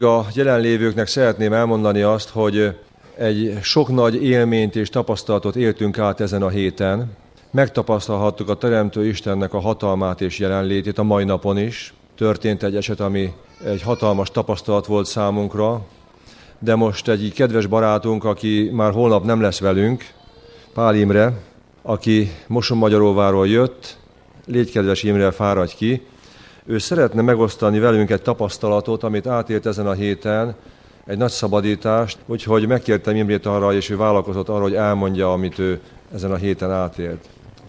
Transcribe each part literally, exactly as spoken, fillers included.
A jelenlévőknek szeretném elmondani azt, hogy egy sok nagy élményt és tapasztalatot éltünk át ezen a héten. Megtapasztalhattuk a Teremtő Istennek a hatalmát és jelenlétét a mai napon is. Történt egy eset, ami egy hatalmas tapasztalat volt számunkra, de most egy kedves barátunk, aki már holnap nem lesz velünk, Pál Imre, aki Mosonmagyaróváról jött, légy kedves Imre, fáradj ki. Ő szeretne megosztani velünk egy tapasztalatot, amit átélt ezen a héten, egy nagy szabadítást, úgyhogy megkértem Imrét arra, és ő vállalkozott arra, hogy elmondja, amit ő ezen a héten átélt.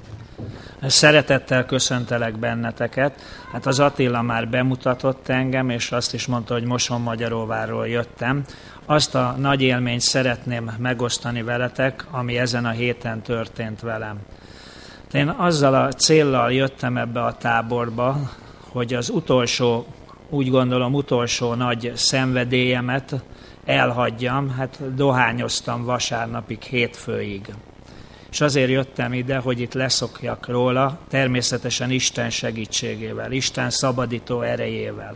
Szeretettel köszöntelek benneteket. Hát az Attila már bemutatott engem, és azt is mondta, hogy Mosonmagyaróvárról jöttem. Azt a nagy élményt szeretném megosztani veletek, ami ezen a héten történt velem. Én azzal a céllal jöttem ebbe a táborba, hogy az utolsó, úgy gondolom utolsó nagy szenvedélyemet elhagyjam, hát dohányoztam vasárnapig, hétfőig. És azért jöttem ide, hogy itt leszokjak róla, természetesen Isten segítségével, Isten szabadító erejével.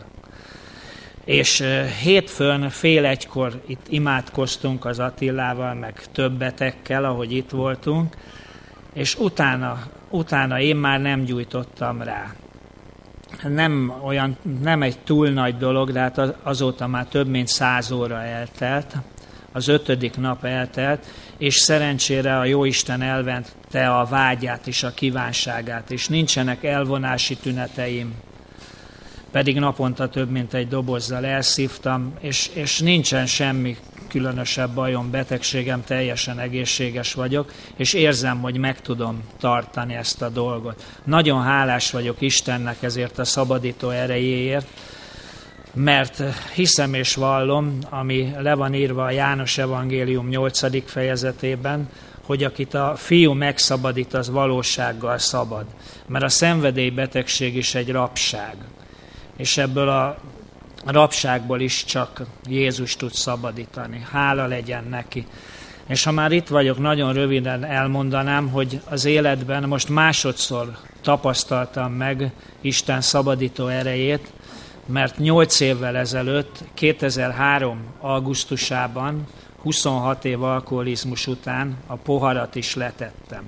És hétfőn fél egykor itt imádkoztunk az Attilával, meg többetekkel, ahogy itt voltunk, és utána, utána én már nem gyújtottam rá. Nem, olyan, nem egy túl nagy dolog, de hát azóta már több mint száz óra eltelt, az ötödik nap eltelt, és szerencsére a Jóisten elvette a vágyát és a kívánságát, és nincsenek elvonási tüneteim, pedig naponta több mint egy dobozzal elszívtam, és, és nincsen semmi különösebb bajom, betegségem, teljesen egészséges vagyok, és érzem, hogy meg tudom tartani ezt a dolgot. Nagyon hálás vagyok Istennek ezért a szabadító erejéért, mert hiszem és vallom, ami le van írva a János evangélium nyolcadik fejezetében, hogy akit a Fiú megszabadít, az valósággal szabad. Mert a szenvedélybetegség is egy rabság. És ebből a rabságból is csak Jézus tud szabadítani. Hála legyen neki. És ha már itt vagyok, nagyon röviden elmondanám, hogy az életben most másodszor tapasztaltam meg Isten szabadító erejét, mert nyolc évvel ezelőtt, kétezer-három augusztusában, huszonhat év alkoholizmus után a poharat is letettem.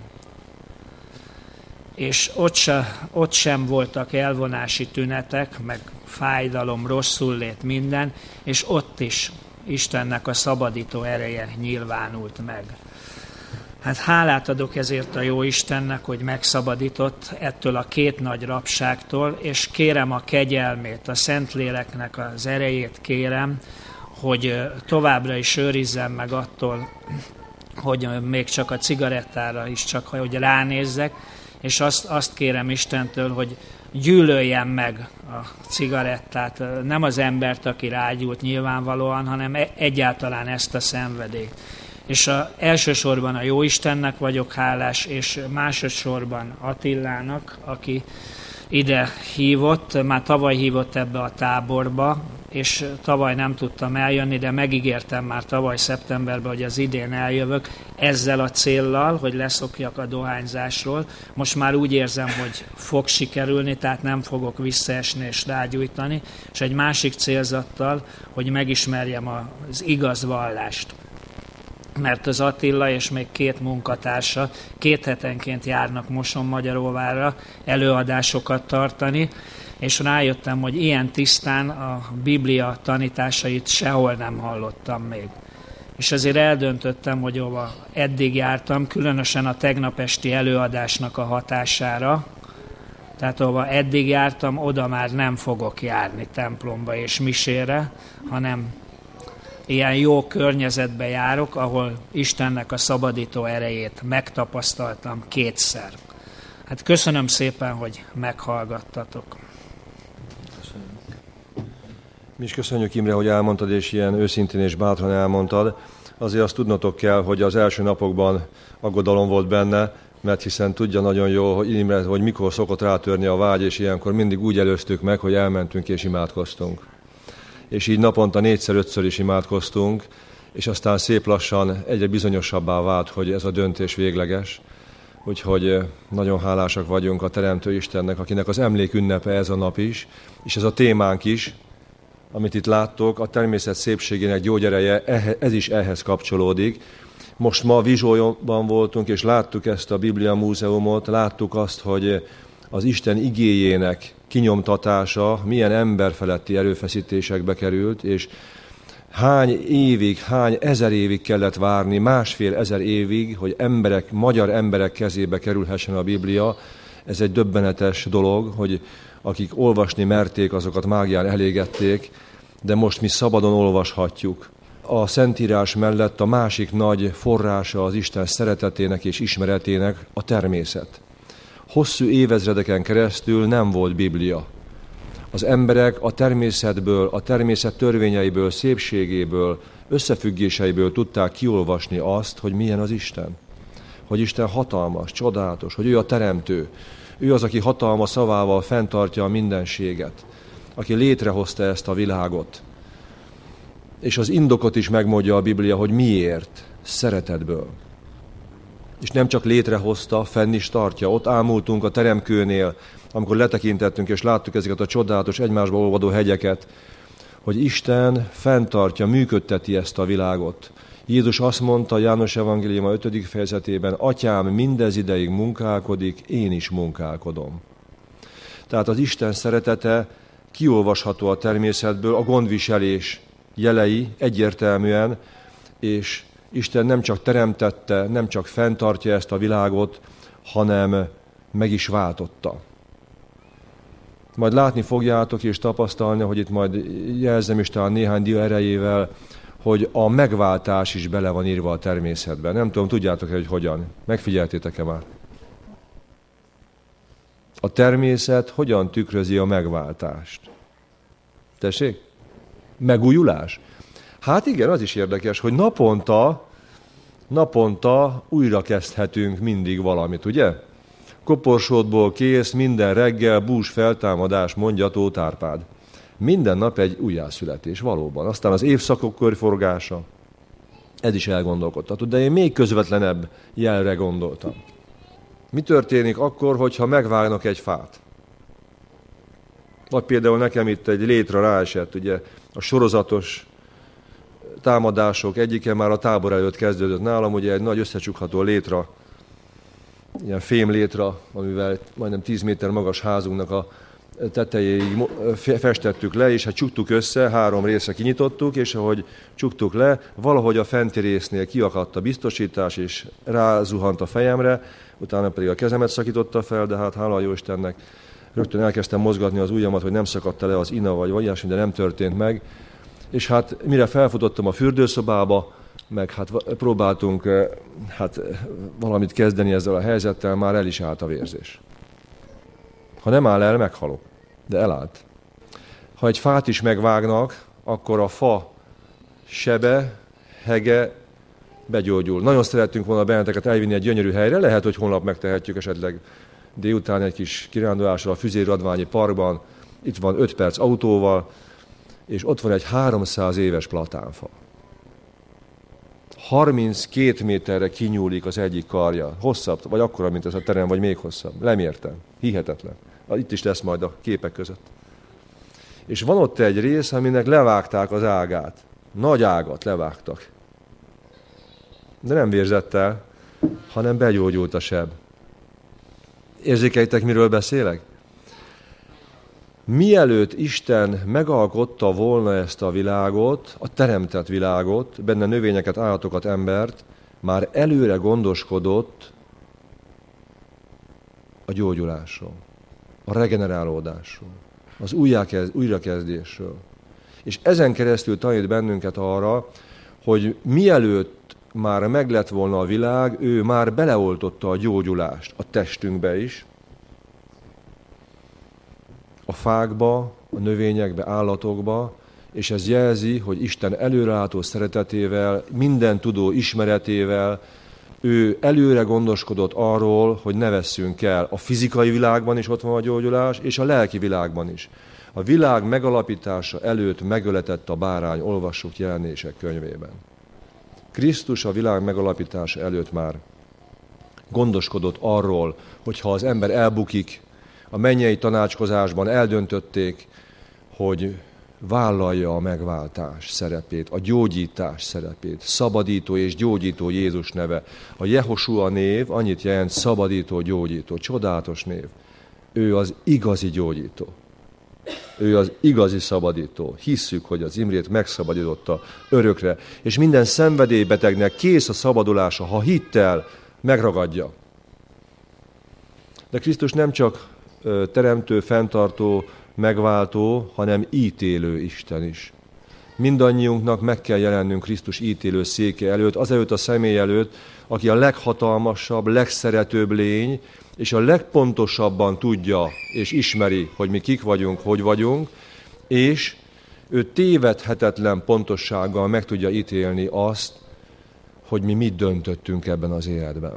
És ott, se, ott sem voltak elvonási tünetek, meg fájdalom, rosszullét, minden, és ott is Istennek a szabadító ereje nyilvánult meg. Hát hálát adok ezért a jó Istennek, hogy megszabadított ettől a két nagy rabságtól, és kérem a kegyelmét, a Szentléleknek az erejét kérem, hogy továbbra is őrizzem meg attól, hogy még csak a cigarettára is csak, hogy ránézzek, és azt, azt kérem Istentől, hogy gyűlöljem meg a cigarettát, nem az embert, aki rágyújt nyilvánvalóan, hanem egyáltalán ezt a szenvedélyt. És a, elsősorban a Jóistennek vagyok hálás, és másodszorban Attilának, aki ide hívott, már tavaly hívott ebbe a táborba, és tavaly nem tudtam eljönni, de megígértem már tavaly szeptemberben, hogy az idén eljövök ezzel a céllal, hogy leszokjak a dohányzásról. Most már úgy érzem, hogy fog sikerülni, tehát nem fogok visszaesni és rágyújtani, és egy másik célzattal, hogy megismerjem az igaz vallást. Mert az Attila és még két munkatársa két hetenként járnak Mosonmagyaróvárra előadásokat tartani, és rájöttem, hogy ilyen tisztán a Biblia tanításait sehol nem hallottam még. És ezért eldöntöttem, hogy ahova eddig jártam, különösen a tegnap esti előadásnak a hatására, tehát ahova eddig jártam, oda már nem fogok járni templomba és misére, hanem ilyen jó környezetbe járok, ahol Istennek a szabadító erejét megtapasztaltam kétszer. Hát köszönöm szépen, hogy meghallgattatok. Mi is köszönjük, Imre, hogy elmondtad, és ilyen őszintén és bátran elmondtad. Azért azt tudnotok kell, hogy az első napokban aggodalom volt benne, mert hiszen tudja nagyon jó, hogy Imre, hogy mikor szokott rátörni a vágy, és ilyenkor mindig úgy előztük meg, hogy elmentünk és imádkoztunk. És így naponta négyszer-ötször is imádkoztunk, és aztán szép lassan egyre bizonyosabbá vált, hogy ez a döntés végleges. Úgyhogy nagyon hálásak vagyunk a Teremtő Istennek, akinek az emlékünnepe ez a nap is, és ez a témánk is, amit itt láttok, a természet szépségének gyógyereje, ez is ehhez kapcsolódik. Most ma Vizsólyban voltunk, és láttuk ezt a Biblia Múzeumot, láttuk azt, hogy az Isten igéjének kinyomtatása milyen emberfeletti erőfeszítésekbe került, és hány évig, hány ezer évig kellett várni, másfél ezer évig, hogy emberek, magyar emberek kezébe kerülhessen a Biblia. Ez egy döbbenetes dolog, hogy akik olvasni merték, azokat mágián elégették, de most mi szabadon olvashatjuk. A Szentírás mellett a másik nagy forrása az Isten szeretetének és ismeretének a természet. Hosszú évezredeken keresztül nem volt Biblia. Az emberek a természetből, a természet törvényeiből, szépségéből, összefüggéseiből tudták kiolvasni azt, hogy milyen az Isten. Hogy Isten hatalmas, csodálatos, hogy ő a teremtő. Ő az, aki hatalma szavával fenntartja a mindenséget, aki létrehozta ezt a világot. És az indokot is megmondja a Biblia, hogy miért, szeretetből. És nem csak létrehozta, fenn is tartja. Ott ámultunk a teremkőnél, amikor letekintettünk és láttuk ezeket a csodálatos egymásba olvadó hegyeket, hogy Isten fenntartja, működteti ezt a világot. Jézus azt mondta János Evangélium a ötödik fejezetében, Atyám mindez ideig munkálkodik, én is munkálkodom. Tehát az Isten szeretete kiolvasható a természetből, a gondviselés jelei egyértelműen, és Isten nem csak teremtette, nem csak fenntartja ezt a világot, hanem meg is váltotta. Majd látni fogjátok és tapasztalni, hogy itt majd jelzem is talán néhány dia erejével, hogy a megváltás is bele van írva a természetben. Nem tudom, tudjátok-e, hogy hogyan? Megfigyeltétek-e már? A természet hogyan tükrözi a megváltást? Tessék? Megújulás? Hát igen, az is érdekes, hogy naponta, naponta újra kezdhetünk mindig valamit, ugye? Koporsódból kész, minden reggel, bús feltámadás, mondja Tóth Árpád. Minden nap egy újjászületés, valóban. Aztán az évszakok körforgása, ez is elgondolkodtató. De én még közvetlenebb jelre gondoltam. Mi történik akkor, hogyha megvágnak egy fát? Vagy például nekem itt egy létre ráesett, ugye a sorozatos támadások egyike már a tábor előtt kezdődött nálam, ugye egy nagy összecsukható létra, ilyen fém létra, amivel majdnem tíz méter magas házunknak a tetejéig festettük le, és hát csuktuk össze, három részre kinyitottuk, és ahogy csuktuk le, valahogy a fenti résznél kiakadt a biztosítás, és rázuhant a fejemre, utána pedig a kezemet szakította fel, de hát hála a jó Istennek, rögtön elkezdtem mozgatni az ujjamat, hogy nem szakadta le az ina, vagy olyasmi, de nem történt meg. És hát mire felfutottam a fürdőszobába, meg hát próbáltunk hát valamit kezdeni ezzel a helyzettel, már el is állt a vérzés. Ha nem áll el, meghalok. De elállt. Ha egy fát is megvágnak, akkor a fa sebe, hege begyógyul. Nagyon szerettünk volna benneteket elvinni egy gyönyörű helyre, lehet, hogy holnap megtehetjük esetleg délután egy kis kirándulással a Füzérradványi parkban. Itt van öt perc autóval, és ott van egy háromszáz éves platánfa. harminckét méterre kinyúlik az egyik karja. Hosszabb, vagy akkora, mint ez a terem, vagy még hosszabb. Lemértem. Hihetetlen. Itt is lesz majd a képek között. És van ott egy rész, aminek levágták az ágát. Nagy ágat levágtak. De nem vérzett el, hanem begyógyult a seb. Érzékelitek, miről beszélek? Mielőtt Isten megalkotta volna ezt a világot, a teremtett világot, benne növényeket, állatokat, embert, már előre gondoskodott a gyógyulásról, a regenerálódásról, az újrakezdésről. És ezen keresztül tanít bennünket arra, hogy mielőtt már meg lett volna a világ, ő már beleoltotta a gyógyulást a testünkbe is, a fákba, a növényekbe, állatokba, és ez jelzi, hogy Isten előrelátó szeretetével, minden tudó ismeretével, ő előre gondoskodott arról, hogy ne vesszünk el. A fizikai világban is ott van a gyógyulás, és a lelki világban is. A világ megalapítása előtt megöletett a bárány, olvassuk Jelenések könyvében. Krisztus a világ megalapítása előtt már gondoskodott arról, hogy ha az ember elbukik, a mennyei tanácskozásban eldöntötték, hogy vállalja a megváltás szerepét, a gyógyítás szerepét. Szabadító és gyógyító Jézus neve. A Jehosua név annyit jelent, szabadító, gyógyító. Csodálatos név. Ő az igazi gyógyító. Ő az igazi szabadító. Hisszük, hogy az Imrét megszabadította örökre, és minden szenvedélybetegnek kész a szabadulása, ha hittel megragadja. De Krisztus nem csak teremtő, fenntartó, megváltó, hanem ítélő Isten is. Mindannyiunknak meg kell jelennünk Krisztus ítélő széke előtt, azelőtt a személy előtt, aki a leghatalmasabb, legszeretőbb lény, és a legpontosabban tudja és ismeri, hogy mi kik vagyunk, hogy vagyunk, és ő tévedhetetlen pontossággal meg tudja ítélni azt, hogy mi mit döntöttünk ebben az életben.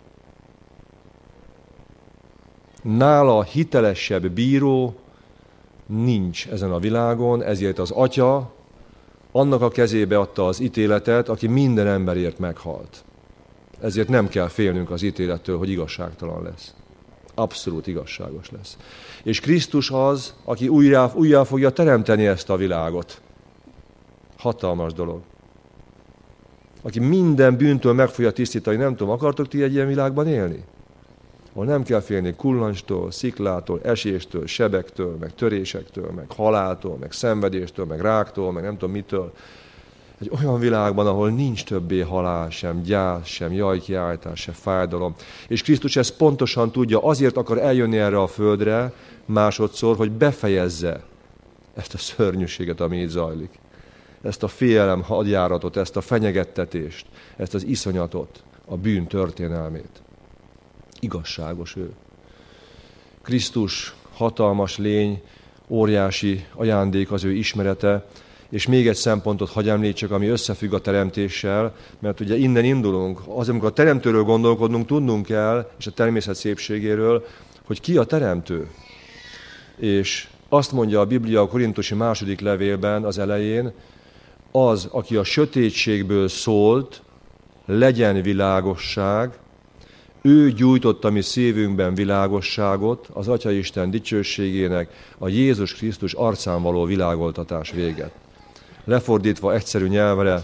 Nála hitelesebb bíró nincs ezen a világon, ezért az Atya annak a kezébe adta az ítéletet, aki minden emberért meghalt. Ezért nem kell félnünk az ítélettől, hogy igazságtalan lesz. Abszolút igazságos lesz. És Krisztus az, aki újra, újra fogja teremteni ezt a világot. Hatalmas dolog. Aki minden bűntől meg fogja tisztítani. Nem tudom, akartok ti egy ilyen világban élni? Ahol nem kell félni kullanstól, sziklától, eséstől, sebektől, meg törésektől, meg haláltól, meg szenvedéstől, meg ráktól, meg nem tudom mitől. Egy olyan világban, ahol nincs többé halál, sem gyász, sem jajkiáltás, sem fájdalom. És Krisztus ezt pontosan tudja, azért akar eljönni erre a földre másodszor, hogy befejezze ezt a szörnyűséget, ami itt zajlik. Ezt a félelem hadjáratot, ezt a fenyegettetést, ezt az iszonyatot, a bűn történelmét. Igazságos ő. Krisztus hatalmas lény, óriási ajándék az ő ismerete, és még egy szempontot hagy említsek, ami összefügg a teremtéssel, mert ugye innen indulunk. Az, amikor a teremtőről gondolkodnunk, tudnunk kell, és a természet szépségéről, hogy ki a teremtő. És azt mondja a Biblia a Korintusi második levélben az elején, az, aki a sötétségből szólt, legyen világosság, ő gyújtotta mi szívünkben világosságot, az Atyaisten dicsőségének, a Jézus Krisztus arcán való világoltatás véget. Lefordítva egyszerű nyelvre,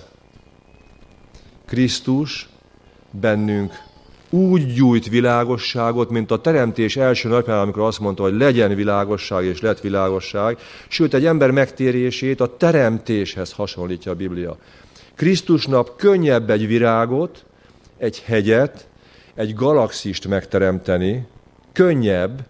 Krisztus bennünk úgy gyújt világosságot, mint a teremtés első napján, amikor azt mondta, hogy legyen világosság, és lett világosság, sőt, egy ember megtérését a teremtéshez hasonlítja a Biblia. Krisztusnak könnyebb egy virágot, egy hegyet, egy galaxist megteremteni, könnyebb,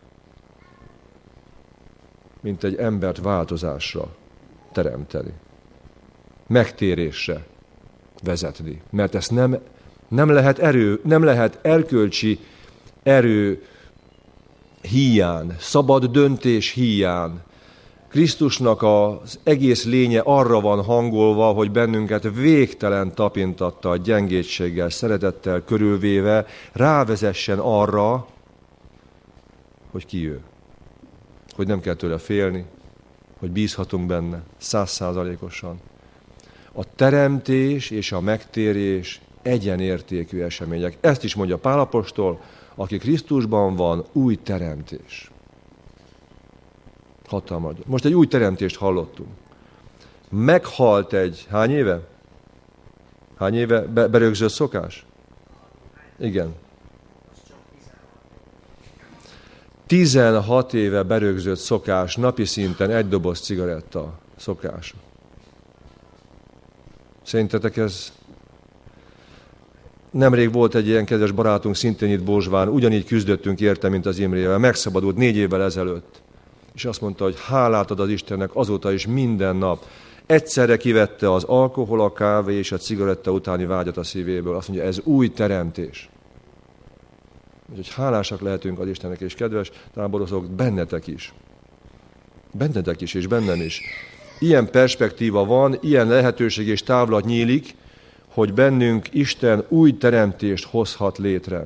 mint egy embert változásra teremteni. Megtérésre vezetni. Mert ezt nem, nem lehet erő, nem lehet erkölcsi erő híján, szabad döntés híján. Krisztusnak az egész lénye arra van hangolva, hogy bennünket végtelen tapintattal, gyengétséggel, szeretettel körülvéve rávezessen arra, hogy ki ő. Hogy nem kell tőle félni, hogy bízhatunk benne százszázalékosan. A teremtés és a megtérés egyenértékű események. Ezt is mondja Pál apostol, aki Krisztusban van, új teremtés. Hatalmas. Most egy új teremtést hallottunk. Meghalt egy, hány éve? Hány éve be, berögzött szokás? Igen. tizenhat éve berögzött szokás, napi szinten egy doboz cigaretta szokás. Szerintetek ez... Nemrég volt egy ilyen kedves barátunk, szintén itt Bózsván, ugyanígy küzdöttünk érte, mint az Imrével. Megszabadult négy évvel ezelőtt. És azt mondta, hogy hálát ad az Istennek azóta is minden nap. Egyszerre kivette az alkohol, a kávé és a cigaretta utáni vágyat a szívéből. Azt mondja, ez új teremtés. Úgyhogy hálásak lehetünk az Istennek, és kedves táborozók, bennetek is. Bennetek is, és bennem is. Ilyen perspektíva van, ilyen lehetőség és távlat nyílik, hogy bennünk Isten új teremtést hozhat létre.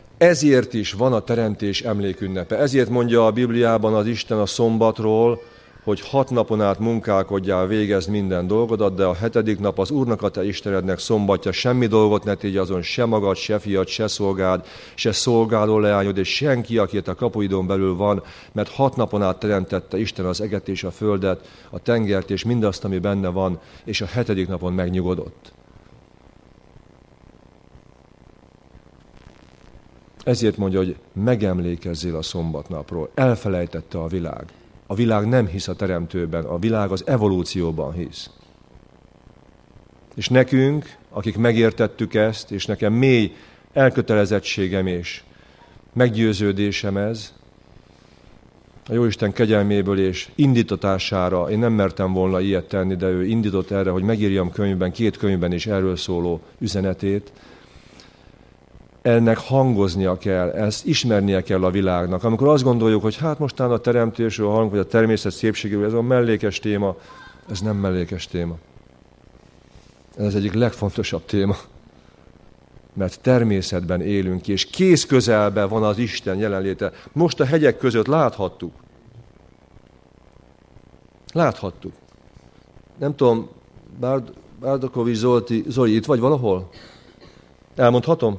Ezért is van a teremtés emlékünnepe. Ezért mondja a Bibliában az Isten a szombatról, hogy hat napon át munkálkodjál, végezd minden dolgodat, de a hetedik nap az Úrnak, a te Istenednek szombatja, semmi dolgot ne tégy azon, se magad, se fiad, se szolgád, se szolgáló leányod, és senki, aki a kapuidon belül van, mert hat napon át teremtette Isten az eget és a földet, a tengert és mindazt, ami benne van, és a hetedik napon megnyugodott. Ezért mondja, hogy megemlékezzél a szombatnapról. Elfelejtette a világ. A világ nem hisz a teremtőben, a világ az evolúcióban hisz. És nekünk, akik megértettük ezt, és nekem mély elkötelezettségem és meggyőződésem ez, a Jóisten kegyelméből és indítatására, én nem mertem volna ilyet tenni, de ő indított erre, hogy megírjam könyvben, két könyvben is erről szóló üzenetét. Ennek hangoznia kell, ezt ismernie kell a világnak. Amikor azt gondoljuk, hogy hát mostán a teremtésről hallunk, vagy a természet szépségéről, ez a mellékes téma, ez nem mellékes téma. Ez az egyik legfontosabb téma. Mert természetben élünk ki, és kész közelben van az Isten jelenléte. Most a hegyek között láthattuk. Láthattuk. Nem tudom, Bárd, Bárdakovics Zolti, Zoli, itt vagy valahol? Elmondhatom?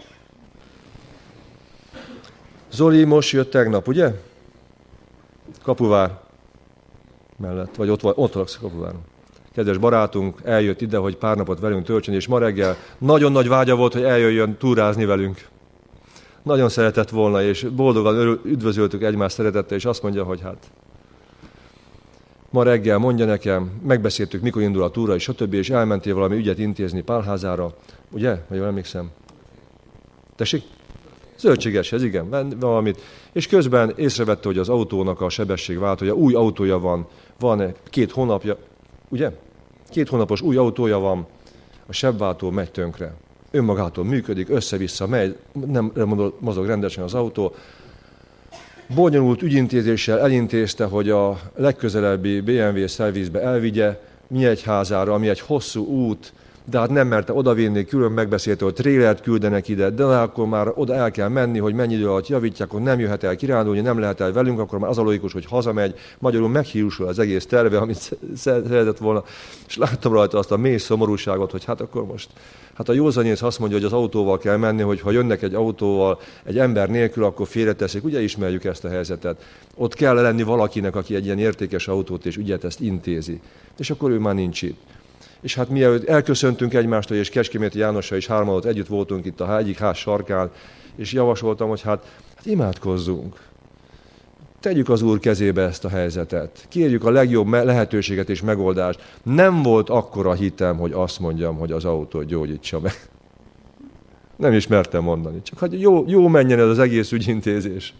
Zoli most jött tegnap, ugye? Kapuvár mellett, vagy ott, ott laksz Kapuváron. Kedves barátunk eljött ide, hogy pár napot velünk töltsön, és ma reggel nagyon nagy vágya volt, hogy eljöjjön túrázni velünk. Nagyon szeretett volna, és boldogan üdvözöltük egymás szeretettel, és azt mondja, hogy hát ma reggel mondja nekem, megbeszéltük, mikor indul a túra, és stb., és elmentél valami ügyet intézni Pálházára, ugye? Vagy jól emlékszem? Tessék? Zöldségeshez, igen, valamit. És közben észrevette, hogy az autónak a sebességváltója, új autója van, van két hónapja, ugye? Két hónapos új autója van, a sebváltó megy tönkre. Önmagától működik, össze-vissza megy, nem mozog rendesen az autó. Bonyolult ügyintézéssel elintézte, hogy a legközelebbi bé em vé szervizbe elvigye, Nyíregyházára, ami egy hosszú út, de hát nem merte odavinni, külön megbeszélte, hogy trélert küldenek ide, de akkor már oda el kell menni, hogy mennyi idő alatt javítják, akkor nem jöhet el kirándulni, nem lehet el velünk, akkor már az a logikus, hogy hazamegy, magyarul meghírusul az egész terve, amit szeretett volna. És láttam rajta azt a mély szomorúságot, hogy hát akkor most, hát a józanész azt mondja, hogy az autóval kell menni, hogy ha jönnek egy autóval, egy ember nélkül, akkor félreteszik, ugye ismerjük ezt a helyzetet. Ott kell lenni valakinek, aki egy ilyen értékes autót és ügyet ezt intézi. És akkor ő már nincs itt. És hát mielőtt elköszöntünk egymástól, és Kecskeméti Jánossal is hárman együtt voltunk itt a egyik ház sarkán, és javasoltam, hogy hát, hát imádkozzunk. Tegyük az Úr kezébe ezt a helyzetet. Kérjük a legjobb lehetőséget és megoldást. Nem volt akkora hitem, hogy azt mondjam, hogy az autót gyógyítsa meg. Nem is mertem mondani. Csak hát jó, jó menjen ez az egész ügyintézés.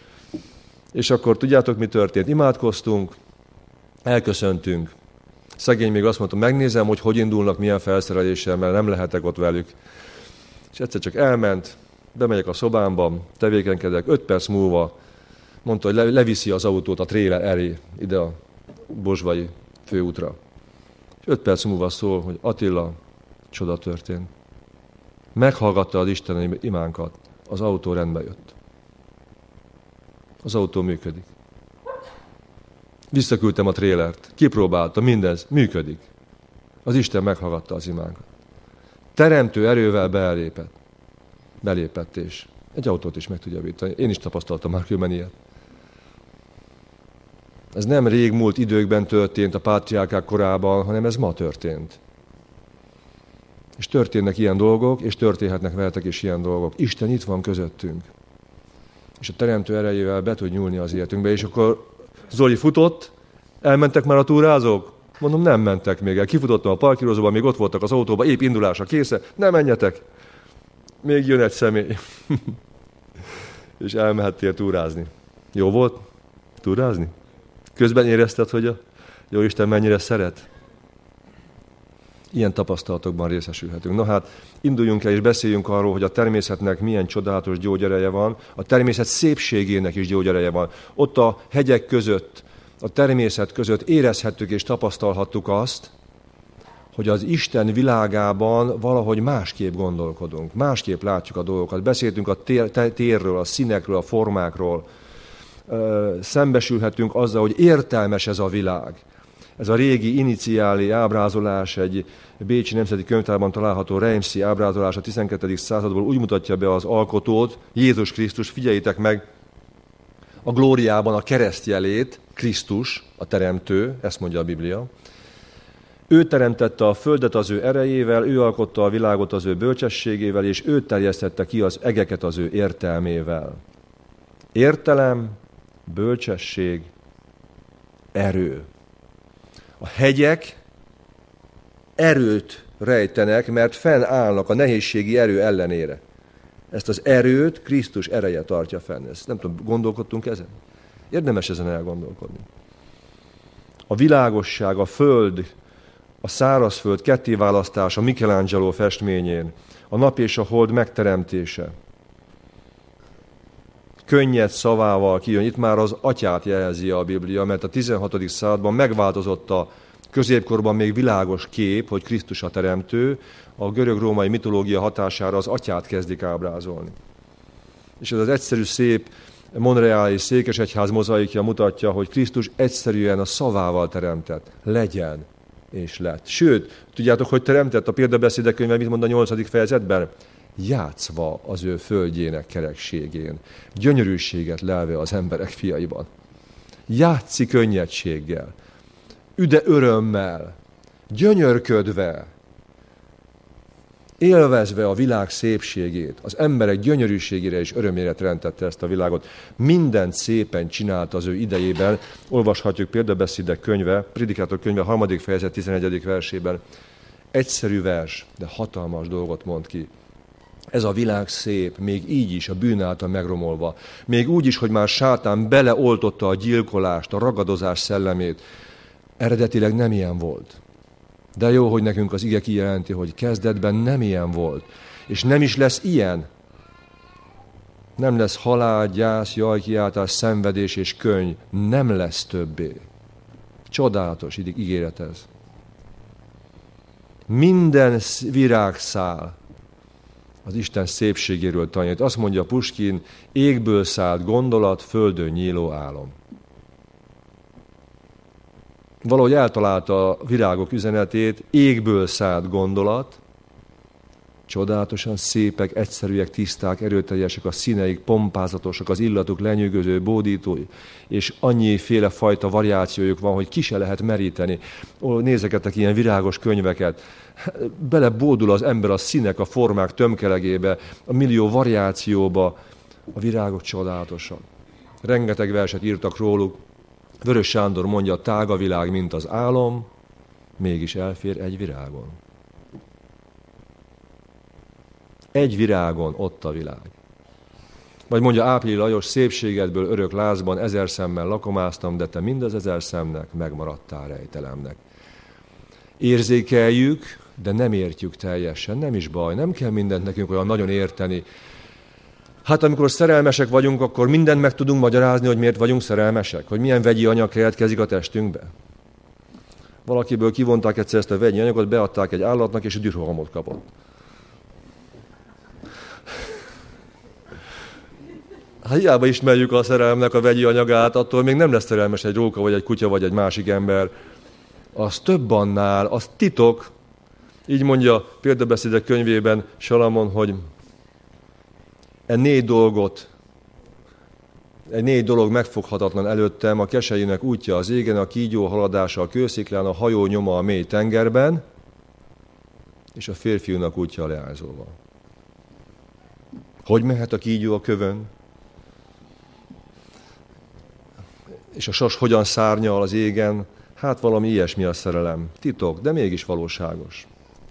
És akkor tudjátok, mi történt? Imádkoztunk, elköszöntünk. Szegény még azt mondta, megnézem, hogy hogy indulnak, milyen felszereléssel, mert nem lehetek ott velük. És egyszer csak elment, bemegyek a szobámba, tevékenykedek, öt perc múlva mondta, hogy le, leviszi az autót a tréler elé, ide a Bozsvai főútra. És öt perc múlva szól, hogy Attila, csoda történt. Meghallgatta az Isten imánkat, az autó rendbe jött. Az autó működik. Visszaküldtem a trélert, kipróbáltam, mindez, működik. Az Isten meghallgatta az imánkat. Teremtő erővel belépett. Belépett, és egy autót is meg tudja javítani. Én is tapasztaltam már különben ilyet. Ez nem régmúlt időkben történt a pátriárkák korában, hanem ez ma történt. És történnek ilyen dolgok, és történhetnek veletek is ilyen dolgok. Isten itt van közöttünk. És a teremtő erejével be tud nyúlni az életünkbe, és akkor Zoli futott, elmentek már a túrázók? Mondom, nem mentek még el. Kifutottam a parkírozóba, még ott voltak az autóban, épp indulásra késze, ne menjetek. Még jön egy személy. És elmehettél túrázni. Jó volt túrázni? Közben érezted, hogy a Jóisten mennyire szeret? Ilyen tapasztalatokban részesülhetünk. Na hát, induljunk el és beszéljünk arról, hogy a természetnek milyen csodálatos gyógyereje van, a természet szépségének is gyógyereje van. Ott a hegyek között, a természet között érezhettük és tapasztalhattuk azt, hogy az Isten világában valahogy másképp gondolkodunk, másképp látjuk a dolgokat. Beszéltünk a tér, térről, a színekről, a formákról. szembesülhetünk azzal, hogy értelmes ez a világ. Ez a régi iniciáli ábrázolás, egy Bécsi Nemzeti Könyvtárban található Reimsi ábrázolás a tizenkettedik századból úgy mutatja be az alkotót, Jézus Krisztus, figyeljétek meg, a glóriában a keresztjelét, Krisztus, a teremtő, ezt mondja a Biblia. Ő teremtette a földet az ő erejével, ő alkotta a világot az ő bölcsességével, és ő terjesztette ki az egeket az ő értelmével. Értelem, bölcsesség, erő. A hegyek erőt rejtenek, mert fennállnak a nehézségi erő ellenére. Ezt az erőt Krisztus ereje tartja fenn. Ezt nem tudom, gondolkodtunk ezen? Érdemes ezen elgondolkodni. A világosság, a föld, a szárazföld kettéválasztása Michelangelo festményén, a nap és a hold megteremtése. Könnyed szavával kijön. Itt már az atyát jelzi a Biblia, mert a tizenhatodik században megváltozott a középkorban még világos kép, hogy Krisztus a teremtő, a görög-római mitológia hatására az atyát kezdik ábrázolni. És ez az egyszerű, szép monreali székesegyház mozaikja mutatja, hogy Krisztus egyszerűen a szavával teremtett. Legyen és lett. Sőt, tudjátok, hogy teremtett a példabeszédek könyve, mit mond a nyolcadik fejezetben? Játszva az ő földjének kerekségén, gyönyörűséget lelve az emberek fiaiban. Játszi könnyedséggel, üde örömmel, gyönyörködve, élvezve a világ szépségét, az emberek gyönyörűségére és örömére teremtette ezt a világot. Mindent szépen csinált az ő idejében. Olvashatjuk példabeszédek könyve, Prédikátor könyve harmadik fejezet tizenegyedik versében. Egyszerű vers, de hatalmas dolgot mond ki. Ez a világ szép, még így is a bűn által megromolva. Még úgy is, hogy már sátán beleoltotta a gyilkolást, a ragadozás szellemét. Eredetileg nem ilyen volt. De jó, hogy nekünk az ige kijelenti, hogy kezdetben nem ilyen volt. És nem is lesz ilyen. Nem lesz halál, gyász, jajkiáltás, szenvedés és könny. Nem lesz többé. Csodálatos, így ígéret ez. Minden virágszál az Isten szépségéről tanít. Azt mondja Puskin, égből szállt gondolat, földön nyíló álom. Valahogy eltalálta a virágok üzenetét, égből szállt gondolat, csodálatosan szépek, egyszerűek, tiszták, erőteljesek, a színeik pompázatosak, az illatuk lenyűgöző, bódító, és annyiféle fajta variációjuk van, hogy ki se lehet meríteni. Nézegetek ilyen virágos könyveket, belebódul az ember a színek, a formák tömkelegébe, a millió variációba, a virágok csodálatosak. Rengeteg verset írtak róluk. Vörös Sándor mondja, tág a világ, mint az álom, mégis elfér egy virágon. Egy virágon ott a világ. Vagy mondja Ápili Lajos, szépségedből örök lázban ezer szemmel lakomáztam, de te mind az ezer szemnek megmaradtál rejtelemnek. Érzékeljük, de nem értjük teljesen, nem is baj, nem kell mindent nekünk olyan nagyon érteni. Hát amikor szerelmesek vagyunk, akkor mindent meg tudunk magyarázni, hogy miért vagyunk szerelmesek, hogy milyen vegyi anyag keletkezik a testünkbe. Valakiből kivonták egyszer ezt a vegyi anyagot, beadták egy állatnak, és dührohamot kapott. Hát hiába ismerjük a szerelemnek a vegyi anyagát, attól még nem lesz szerelmes egy róka, vagy egy kutya, vagy egy másik ember. Az több annál, az titok. Így mondja példabeszédek könyvében Salamon, hogy e négy dolgot, egy négy dolog megfoghatatlan előttem, a keselyének útja az égen, a kígyó haladása a kősziklán, a hajó nyoma a mély tengerben, és a férfiúnak útja a leányzóval. Hogy mehet a kígyó a kövön? És a sas hogyan szárnyal az égen? Hát valami ilyesmi a szerelem. Titok, de mégis valóságos.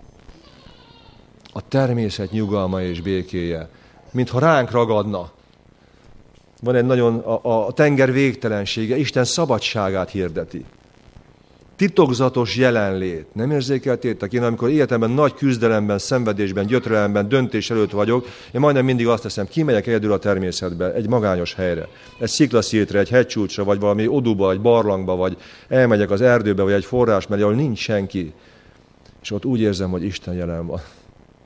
A természet nyugalma és békéje, mintha ránk ragadna. Van egy nagyon, a, a tenger végtelensége, Isten szabadságát hirdeti. Titokzatos jelenlét. Nem érzékeltétek? Én amikor életemben nagy küzdelemben, szenvedésben, gyötrelemben, döntés előtt vagyok, én majdnem mindig azt teszem, kimegyek egyedül a természetbe, egy magányos helyre, egy sziklaszírtre, egy hegycsúcsra, vagy valami odúba, egy barlangba, vagy elmegyek az erdőbe, vagy egy forrás mellé, ahol nincs senki. És ott úgy érzem, hogy Isten jelen van.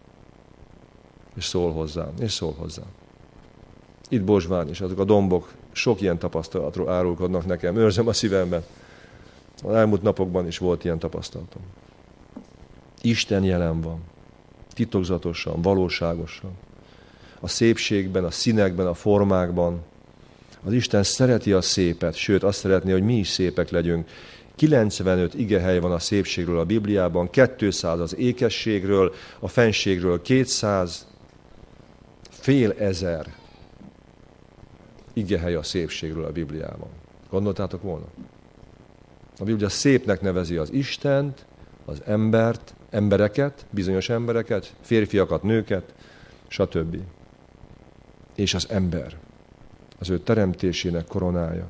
És szól hozzám, és szól hozzám. Itt Bozsván is, azok a dombok sok ilyen tapasztalatról árulkodnak nekem. Őrzem a szívemben. Az elmúlt napokban is volt ilyen tapasztalatom. Isten jelen van. Titokzatosan, valóságosan. A szépségben, a színekben, a formákban. Az Isten szereti a szépet, sőt azt szeretné, hogy mi is szépek legyünk. kilencvenöt igehely van a szépségről a Bibliában, kétszáz az ékességről, a fenségről kétszáz, fél ezer igehely a szépségről a Bibliában. Gondoltátok volna? A Biblia szépnek nevezi az Istent, az embert, embereket, bizonyos embereket, férfiakat, nőket, stb. És az ember, az ő teremtésének koronája.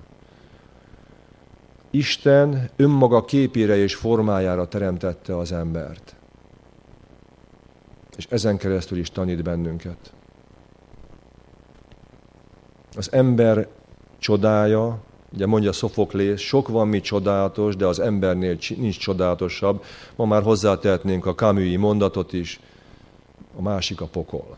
Isten önmaga képére és formájára teremtette az embert. És ezen keresztül is tanít bennünket. Az ember csodája, ugye mondja Szofoklész, sok van mi csodálatos, de az embernél nincs csodálatosabb. Ma már hozzátehetnénk a Camus-i mondatot is, a másik a pokol.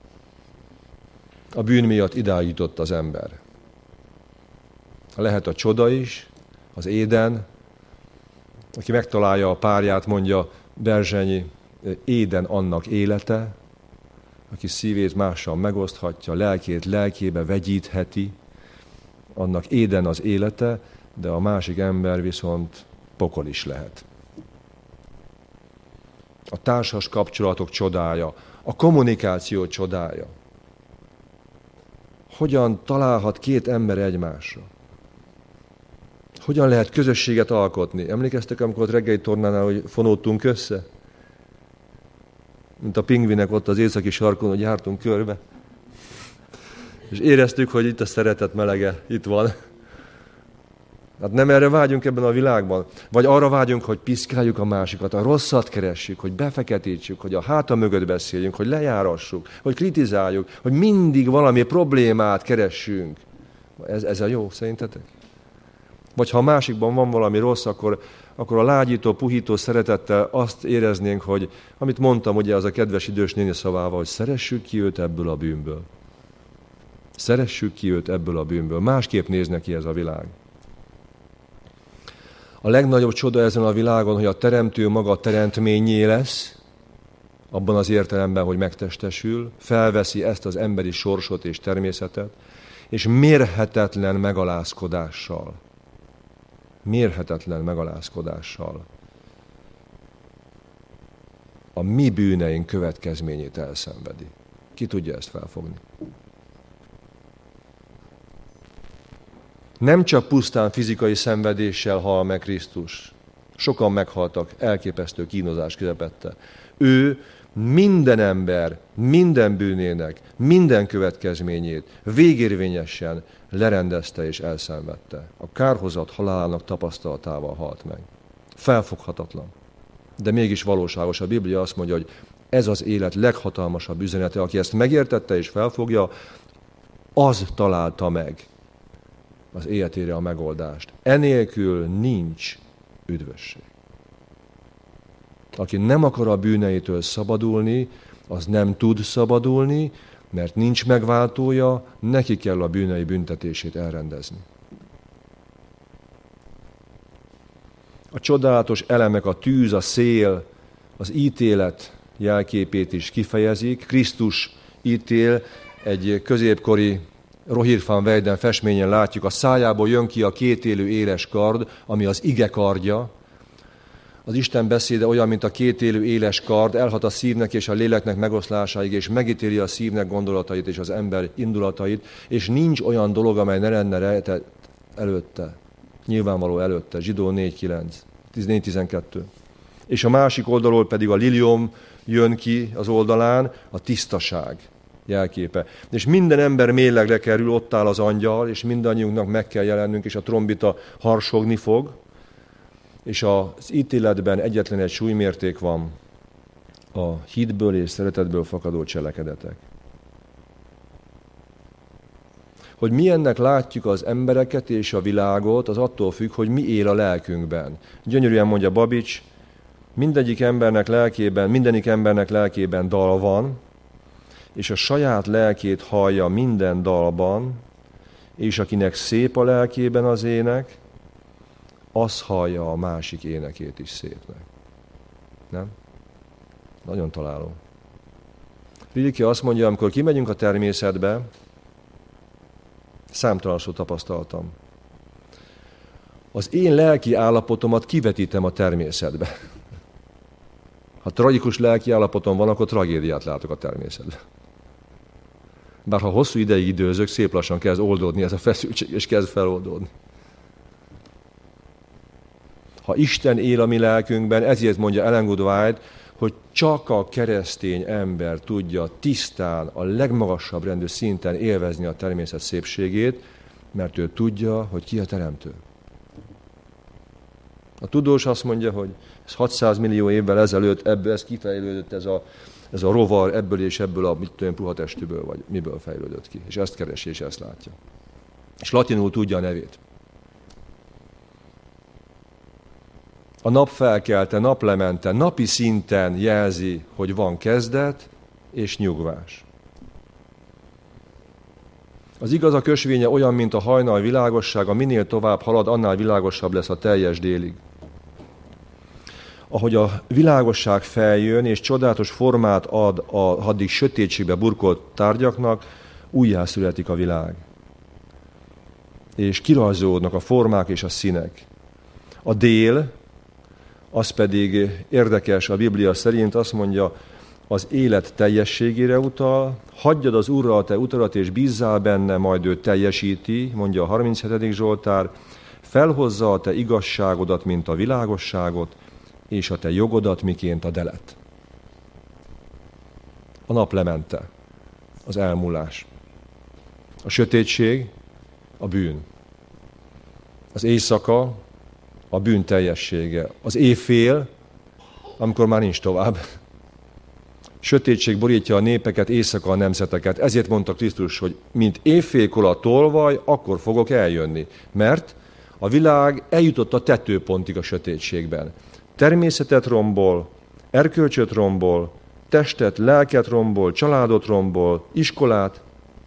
A bűn miatt idáig jutott az ember. Lehet a csoda is, az Éden, aki megtalálja a párját, mondja Berzsenyi, Éden annak élete, aki szívét mással megoszthatja, lelkét lelkébe vegyítheti, annak Éden az élete, de a másik ember viszont pokol is lehet. A társas kapcsolatok csodája, a kommunikáció csodája. Hogyan találhat két ember egymásra? Hogyan lehet közösséget alkotni? Emlékeztek, amikor ott reggeli tornánál, hogy fonódtunk össze? Mint a pingvinek ott az északi sarkon, hogy jártunk körbe. És éreztük, hogy itt a szeretet melege, itt van. Hát nem erre vágyunk ebben a világban. Vagy arra vágyunk, hogy piszkáljuk a másikat, a rosszat keressük, hogy befeketítsük, hogy a háta mögött beszéljünk, hogy lejárassuk, hogy kritizáljuk, hogy mindig valami problémát keressünk. Ez, ez a jó, szerintetek? Vagy ha a másikban van valami rossz, akkor, akkor a lágyító, puhító szeretettel azt éreznénk, hogy amit mondtam, ugye az a kedves idős néni szavával, hogy szeressük ki őt ebből a bűnből. Szeressük ki őt ebből a bűnből. Másképp néz neki ez a világ. A legnagyobb csoda ezen a világon, hogy a teremtő maga teremtményé lesz, abban az értelemben, hogy megtestesül, felveszi ezt az emberi sorsot és természetet, és mérhetetlen megalázkodással, mérhetetlen megalázkodással a mi bűneink következményét elszenvedi. Ki tudja ezt felfogni? Nem csak pusztán fizikai szenvedéssel hal meg Krisztus. Sokan meghaltak elképesztő kínozás közepette. Ő minden ember, minden bűnének, minden következményét végérvényesen lerendezte és elszenvedte. A kárhozat halálának tapasztalatával halt meg. Felfoghatatlan. De mégis valóságos. A Biblia azt mondja, hogy ez az élet leghatalmasabb üzenete. Aki ezt megértette és felfogja, az találta meg az életére a megoldást. Enélkül nincs üdvösség. Aki nem akar a bűneitől szabadulni, az nem tud szabadulni, mert nincs megváltója, neki kell a bűnei büntetését elrendezni. A csodálatos elemek, a tűz, a szél, az ítélet jelképét is kifejezik. Krisztus ítél, egy középkori Rohir van Weyden festményen látjuk, a szájából jön ki a kétélű éles kard, ami az ige kardja. Az Isten beszéde olyan, mint a kétélű éles kard, elhat a szívnek és a léleknek megoszlásáig, és megítéli a szívnek gondolatait és az ember indulatait, és nincs olyan dolog, amely ne lenne rejtett előtte. Nyilvánvaló előtte. Zsidó négy kilenc, négy tizenkettő. És a másik oldalról pedig a liliom jön ki az oldalán, a tisztaság jelképe. És minden ember méllegre kerül, ott áll az angyal, és mindannyiunknak meg kell jelennünk, és a trombita harsogni fog, és az ítéletben egyetlen egy súlymérték van, a hitből és szeretetből fakadó cselekedetek. Hogy milyennek látjuk az embereket és a világot, az attól függ, hogy mi él a lelkünkben. Gyönyörűen mondja Babics, mindegyik embernek lelkében, mindenik embernek lelkében dal van, és a saját lelkét hallja minden dalban, és akinek szép a lelkében az ének, az hallja a másik énekét is szépnek. Nem? Nagyon találó. Rilke azt mondja, amikor kimegyünk a természetbe, számtalanszor tapasztaltam. Az én lelki állapotomat kivetítem a természetbe. Ha tragikus lelki állapotom van, akkor tragédiát látok a természetben. Bár ha hosszú ideig időzök, szép lassan kezd oldódni ez a feszültség, és kezd feloldódni. Ha Isten él a mi lelkünkben, ezért mondja Ellen Good White, hogy csak a keresztény ember tudja tisztán, a legmagasabb rendű szinten élvezni a természet szépségét, mert ő tudja, hogy ki a teremtő. A tudós azt mondja, hogy ez hatszáz millió évvel ezelőtt ebből ez kifejlődött, ez a, ez a rovar ebből és ebből a mit tudom, puha testűből, vagy miből fejlődött ki. És ezt keresi, és ezt látja. És latinul tudja a nevét. A nap felkelte, naplemente, napi szinten jelzi, hogy van kezdet és nyugvás. Az igaz a kösvénye olyan, mint a hajnal világossága, minél tovább halad, annál világosabb lesz a teljes délig. Ahogy a világosság feljön és csodálatos formát ad a addig sötétségbe burkolt tárgyaknak, újjászületik a világ. És kirajzolódnak a formák és a színek. A dél, az pedig érdekes a Biblia szerint, azt mondja, az élet teljességére utal, hagyjad az Úrra a te utadat, és bízzál benne, majd ő teljesíti, mondja a harminchetedik Zsoltár, felhozza a te igazságodat, mint a világosságot, és a te jogodat, miként a delet. A naplemente, az elmúlás. A sötétség, a bűn. Az éjszaka, a bűn teljessége. Az éjfél, amikor már nincs tovább. Sötétség borítja a népeket, éjszaka a nemzeteket. Ezért mondta Krisztus, hogy mint éjfélkor a tolvaj, akkor fogok eljönni. Mert a világ eljutott a tetőpontig a sötétségben. Természetet rombol, erkölcsöt rombol, testet, lelket rombol, családot rombol, iskolát,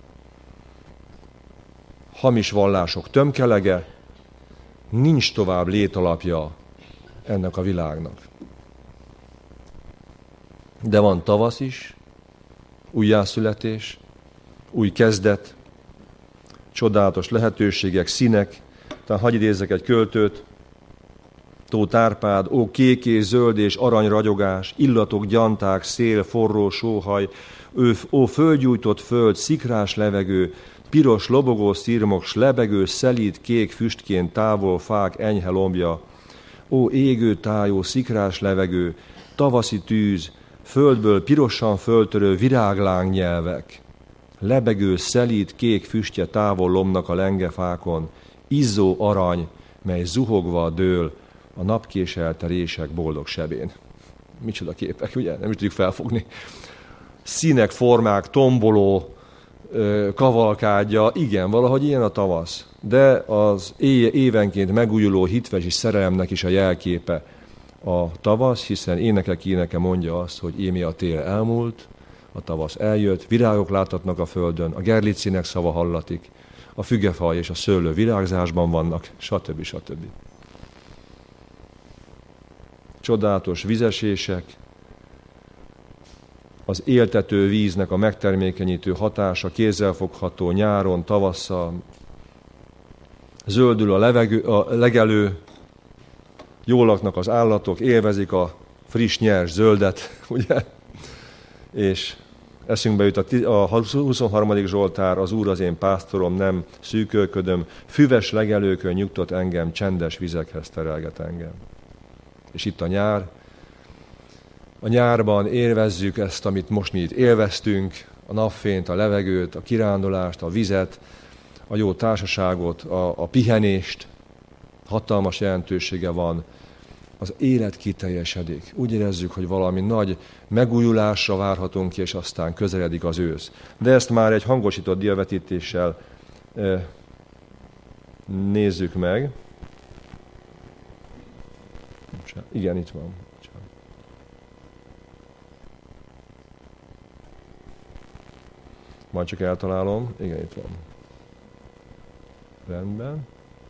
hamis vallások tömkelege, nincs tovább létalapja ennek a világnak. De van tavasz is, újjászületés, új kezdet, csodálatos lehetőségek, színek. Tehát hadd idézzek egy költőt, Tóth Árpád, ó kék és zöld és arany ragyogás, illatok, gyanták, szél, forró sóhaj, ő, ó földgyújtott föld, szikrás levegő, piros lobogó szirmok, s lebegő, szelíd, kék füstként távol fák enyhe lombja, ó égő tájó, szikrás levegő, tavaszi tűz, földből pirosan föltörő virágláng nyelvek, lebegő, szelíd, kék füstje távol lomnak a lengefákon, izzó arany, mely zuhogva dől a napkéselte rések boldog sebén. Micsoda képek, ugye? Nem is tudjuk felfogni. Színek, formák, tomboló, kavalkádja, igen, valahogy ilyen a tavasz. De az évenként megújuló hitves és szerelemnek is a jelképe a tavasz, hiszen énekek éneke mondja azt, hogy émi a tél elmúlt, a tavasz eljött, virágok láthatnak a földön, a gerlicinek szava hallatik, a fügefaj és a szőlő virágzásban vannak, stb. stb. Csodálatos vizesések, az éltető víznek a megtermékenyítő hatása kézzelfogható nyáron, tavasszal, zöldül a, levegő, a legelő, jól laknak az állatok, élvezik a friss, nyers zöldet, ugye? És eszünkbe jut a huszonharmadik Zsoltár, az Úr az én pásztorom, nem szűkölködöm, füves legelőkön nyugtat engem, csendes vizekhez terelget engem. És itt a nyár. A nyárban élvezzük ezt, amit most mi itt élveztünk, a napfényt, a levegőt, a kirándulást, a vizet, a jó társaságot, a, a pihenést. Hatalmas jelentősége van. Az élet kiteljesedik. Úgy érezzük, hogy valami nagy megújulásra várhatunk, és aztán közeledik az ősz. De ezt már egy hangosított diavetítéssel eh, nézzük meg. Igen, itt van. Majd csak eltalálom. Igen, itt van. Rendben.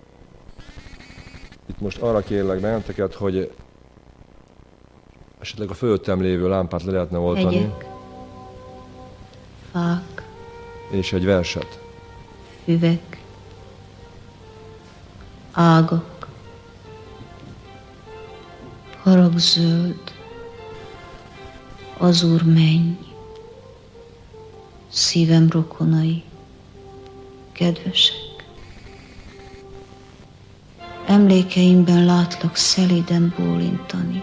Itt most arra kérlek benneteket, hogy esetleg a fölöttem lévő lámpát le lehetne oltani. Hegyek, fák, és egy verset. Füvek, ágak, haragzöld, azúr menny, szívem rokonai, kedvesek. Emlékeimben látlak szelíden bólintani.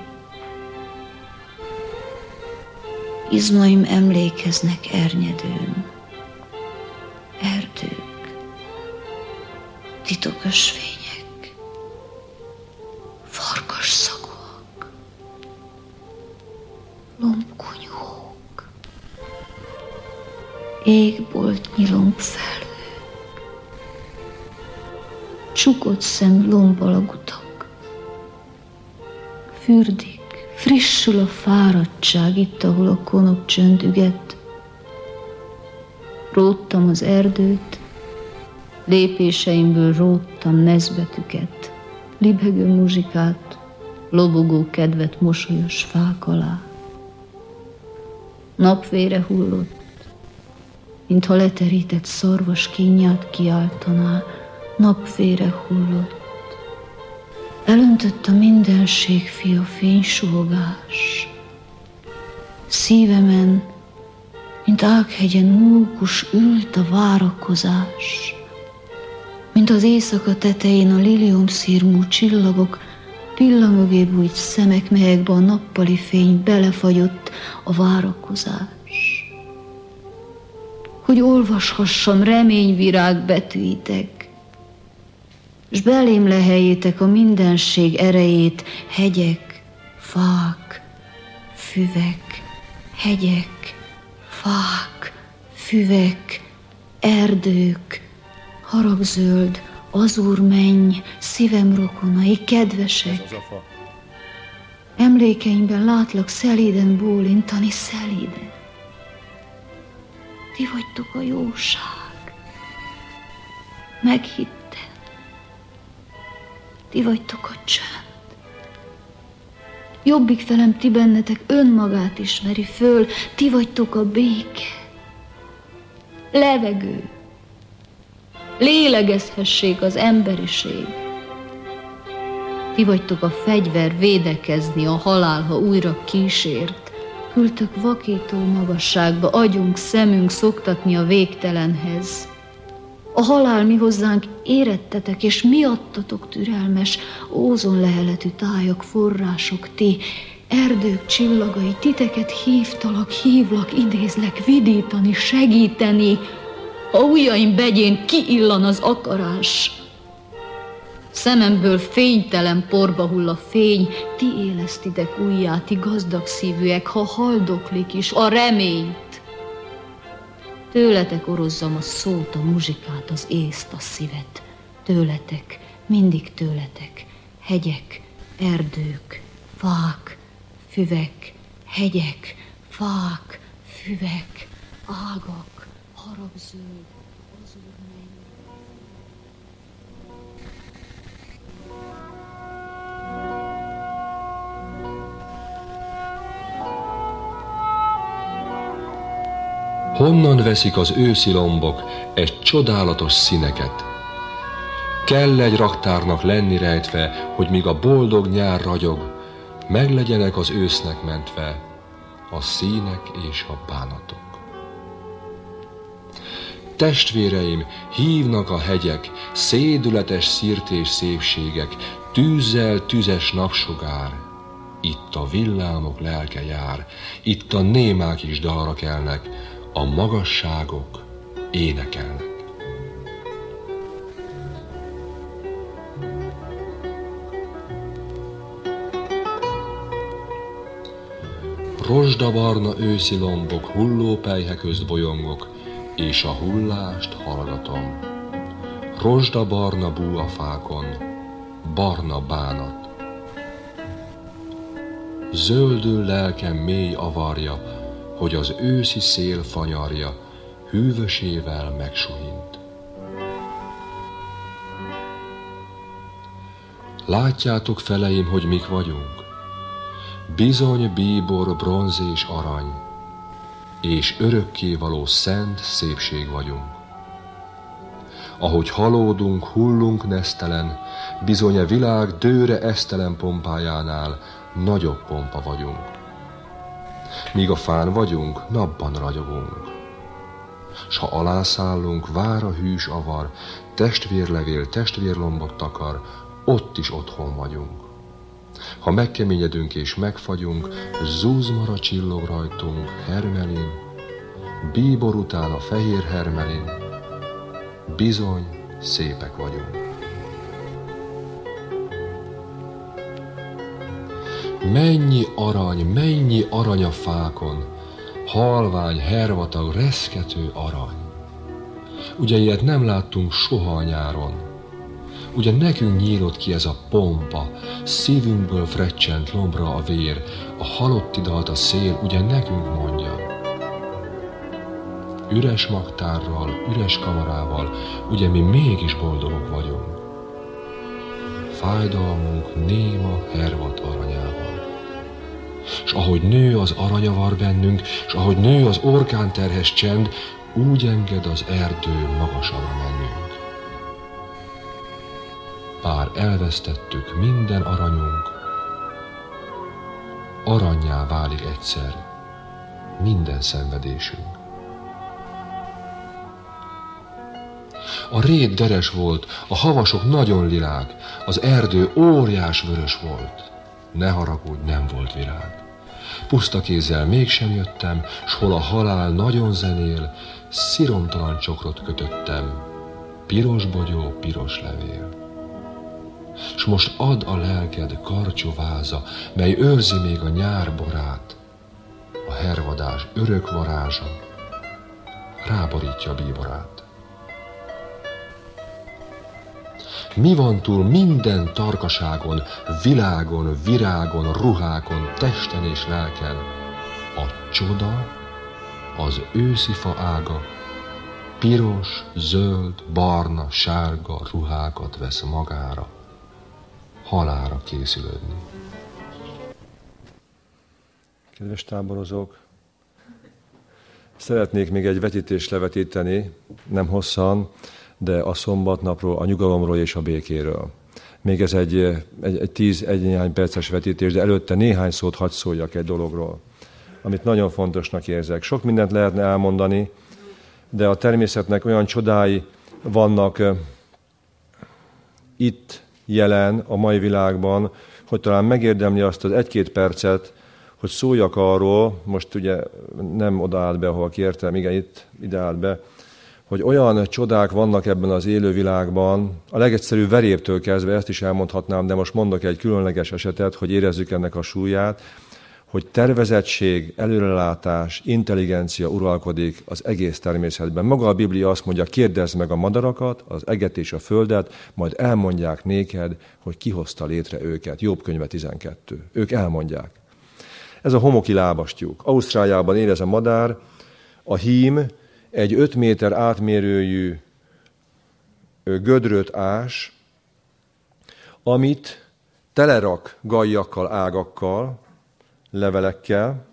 Izmaim emlékeznek ernyedőn, erdők, titokosfények, farkas szagúak, lombkonyhók, égboltnyi lombfelhők, csukott szem lombalagutak, fürdik, frissül a fáradtság itt, ahol a konok csönd üget. Róttam az erdőt, lépéseimből róttam nezbetüket, libegő muzsikát, lobogó kedvet mosolyos fák alá. Napvére hullott, mintha leterített szarvas kínját kiáltaná, napvére hullott. Elöntött a mindenség fia fénysuhogás. Szívemen, mint Ághegyen mókus ült a várakozás. Mint az éjszaka tetején a liliomszírmú csillagok, pillamögé bújt szemek, melyekbe a nappali fény belefagyott a várakozás. Hogy olvashassam reményvirág betűitek, s belém leheljétek a mindenség erejét, hegyek, fák, füvek, hegyek, fák, füvek, erdők, haragzöld, azúr menny, szívem rokonai, kedvesek. Emlékeimben látlak szelíden bólintani, szelíden. Ti vagytok a jóság. Meghittem. Ti vagytok a csönd. Jobbik felem ti bennetek önmagát ismeri föl, ti vagytok a béke. Levegő. Lélegezhessék az emberiség. Ti vagytok a fegyver védekezni a halál, ha újra kísért. Küldtök vakító magasságba, agyunk, szemünk szoktatni a végtelenhez. A halál mi hozzánk érettetek, és miattatok türelmes, ózon leheletű tájak, források ti, erdők csillagai, titeket hívtalak, hívlak, idézlek, vidítani, segíteni. Ha ujjaim begyén kiillan az akarás, szememből fénytelen porba hull a fény, ti élesztitek újjá, ti gazdag szívűek, ha haldoklik is a reményt. Tőletek orozzam a szót, a muzsikát, az észt, a szívet. Tőletek, mindig tőletek, hegyek, erdők, fák, füvek, hegyek, fák, füvek, ágak, haragzöld, azúr menny. Honnan veszik az őszi lombok egy csodálatos színeket? Kell egy raktárnak lenni rejtve, hogy míg a boldog nyár ragyog, meglegyenek az ősznek mentve a színek és a bánatok. Testvéreim, hívnak a hegyek, szédületes szírt és szépségek, tűzzel tüzes napsugár. Itt a villámok lelke jár, itt a némák is dalra kelnek, a magasságok énekelnek. Rozsdabarna őszi lombok, hulló pelyhe közt bolyongok, és a hullást hallgatom. Rozsdabarna bú a fákon, barna bánat. Zöldül lelkem mély avarja, hogy az őszi szél fanyarja hűvösével megsuhint. Látjátok, feleim, hogy mik vagyunk? Bizony bíbor, bronz és arany, és örökkévaló szent szépség vagyunk. Ahogy halódunk, hullunk nesztelen, bizony a világ dőre esztelen pompájánál nagyobb pompa vagyunk. Míg a fán vagyunk, napban ragyogunk. S ha alászállunk, vár a hűs avar, testvérlevél testvérlombot takar, ott is otthon vagyunk. Ha megkeményedünk és megfagyunk, zúzmara csillog rajtunk hermelin, bíbor után a fehér hermelin, bizony szépek vagyunk. Mennyi arany, mennyi arany a fákon, halvány, hervatag, reszkető arany. Ugye ilyet nem láttunk soha a nyáron. Ugye nekünk nyílott ki ez a pompa, szívünkből frecsent lombra a vér, a halotti dalt a szél, ugye nekünk mondja. Üres magtárral, üres kamarával, ugye mi mégis boldogok vagyunk. Fájdalmunk néma hervat aranyával. S ahogy nő az aranyavar bennünk, s ahogy nő az orkánterhes csend, úgy enged az erdő magasabbra mennünk. Bár elvesztettük minden aranyunk, arannyá válik egyszer minden szenvedésünk. A rét deres volt, a havasok nagyon lilák, az erdő óriás vörös volt. Ne haragudj, nem volt virág. Puszta kézzel mégsem jöttem, s hol a halál nagyon zenél, sziromtalan csokrot kötöttem, piros bogyó, piros levél. S most add a lelked karcsú váza, mely őrzi még a nyár borát, a hervadás örök varázsa ráborítja a bíborát. Mi van túl minden tarkaságon, világon, virágon, ruhákon, testen és lelken? A csoda, az őszi fa ága, piros, zöld, barna, sárga ruhákat vesz magára, halálra készülődni. Kedves táborozók, szeretnék még egy vetítést levetíteni, nem hosszan, de a szombatnapról, a nyugalomról és a békéről. Még ez egy, egy, egy tíz, egy néhány perces vetítés, de előtte néhány szót hadd szóljak egy dologról, amit nagyon fontosnak érzek. Sok mindent lehetne elmondani, de a természetnek olyan csodái vannak uh, itt jelen a mai világban, hogy talán megérdemli azt az egy-két percet, hogy szóljak arról, most ugye nem oda állt be, ahol kértem, igen, itt ide állt be, hogy olyan csodák vannak ebben az élővilágban, a legegyszerűbb veréptől kezdve, ezt is elmondhatnám, de most mondok egy különleges esetet, hogy érezzük ennek a súlyát, hogy tervezettség, előrelátás, intelligencia uralkodik az egész természetben. Maga a Biblia azt mondja, kérdezd meg a madarakat, az eget és a földet, majd elmondják néked, hogy ki hozta létre őket. Jobb könyve tizenkettő. Ők elmondják. Ez a homoki lábastyúk. Ausztráliában él ez a madár, a hím egy öt méter átmérőjű gödröt ás, amit telerak gajjakkal, ágakkal, levelekkel,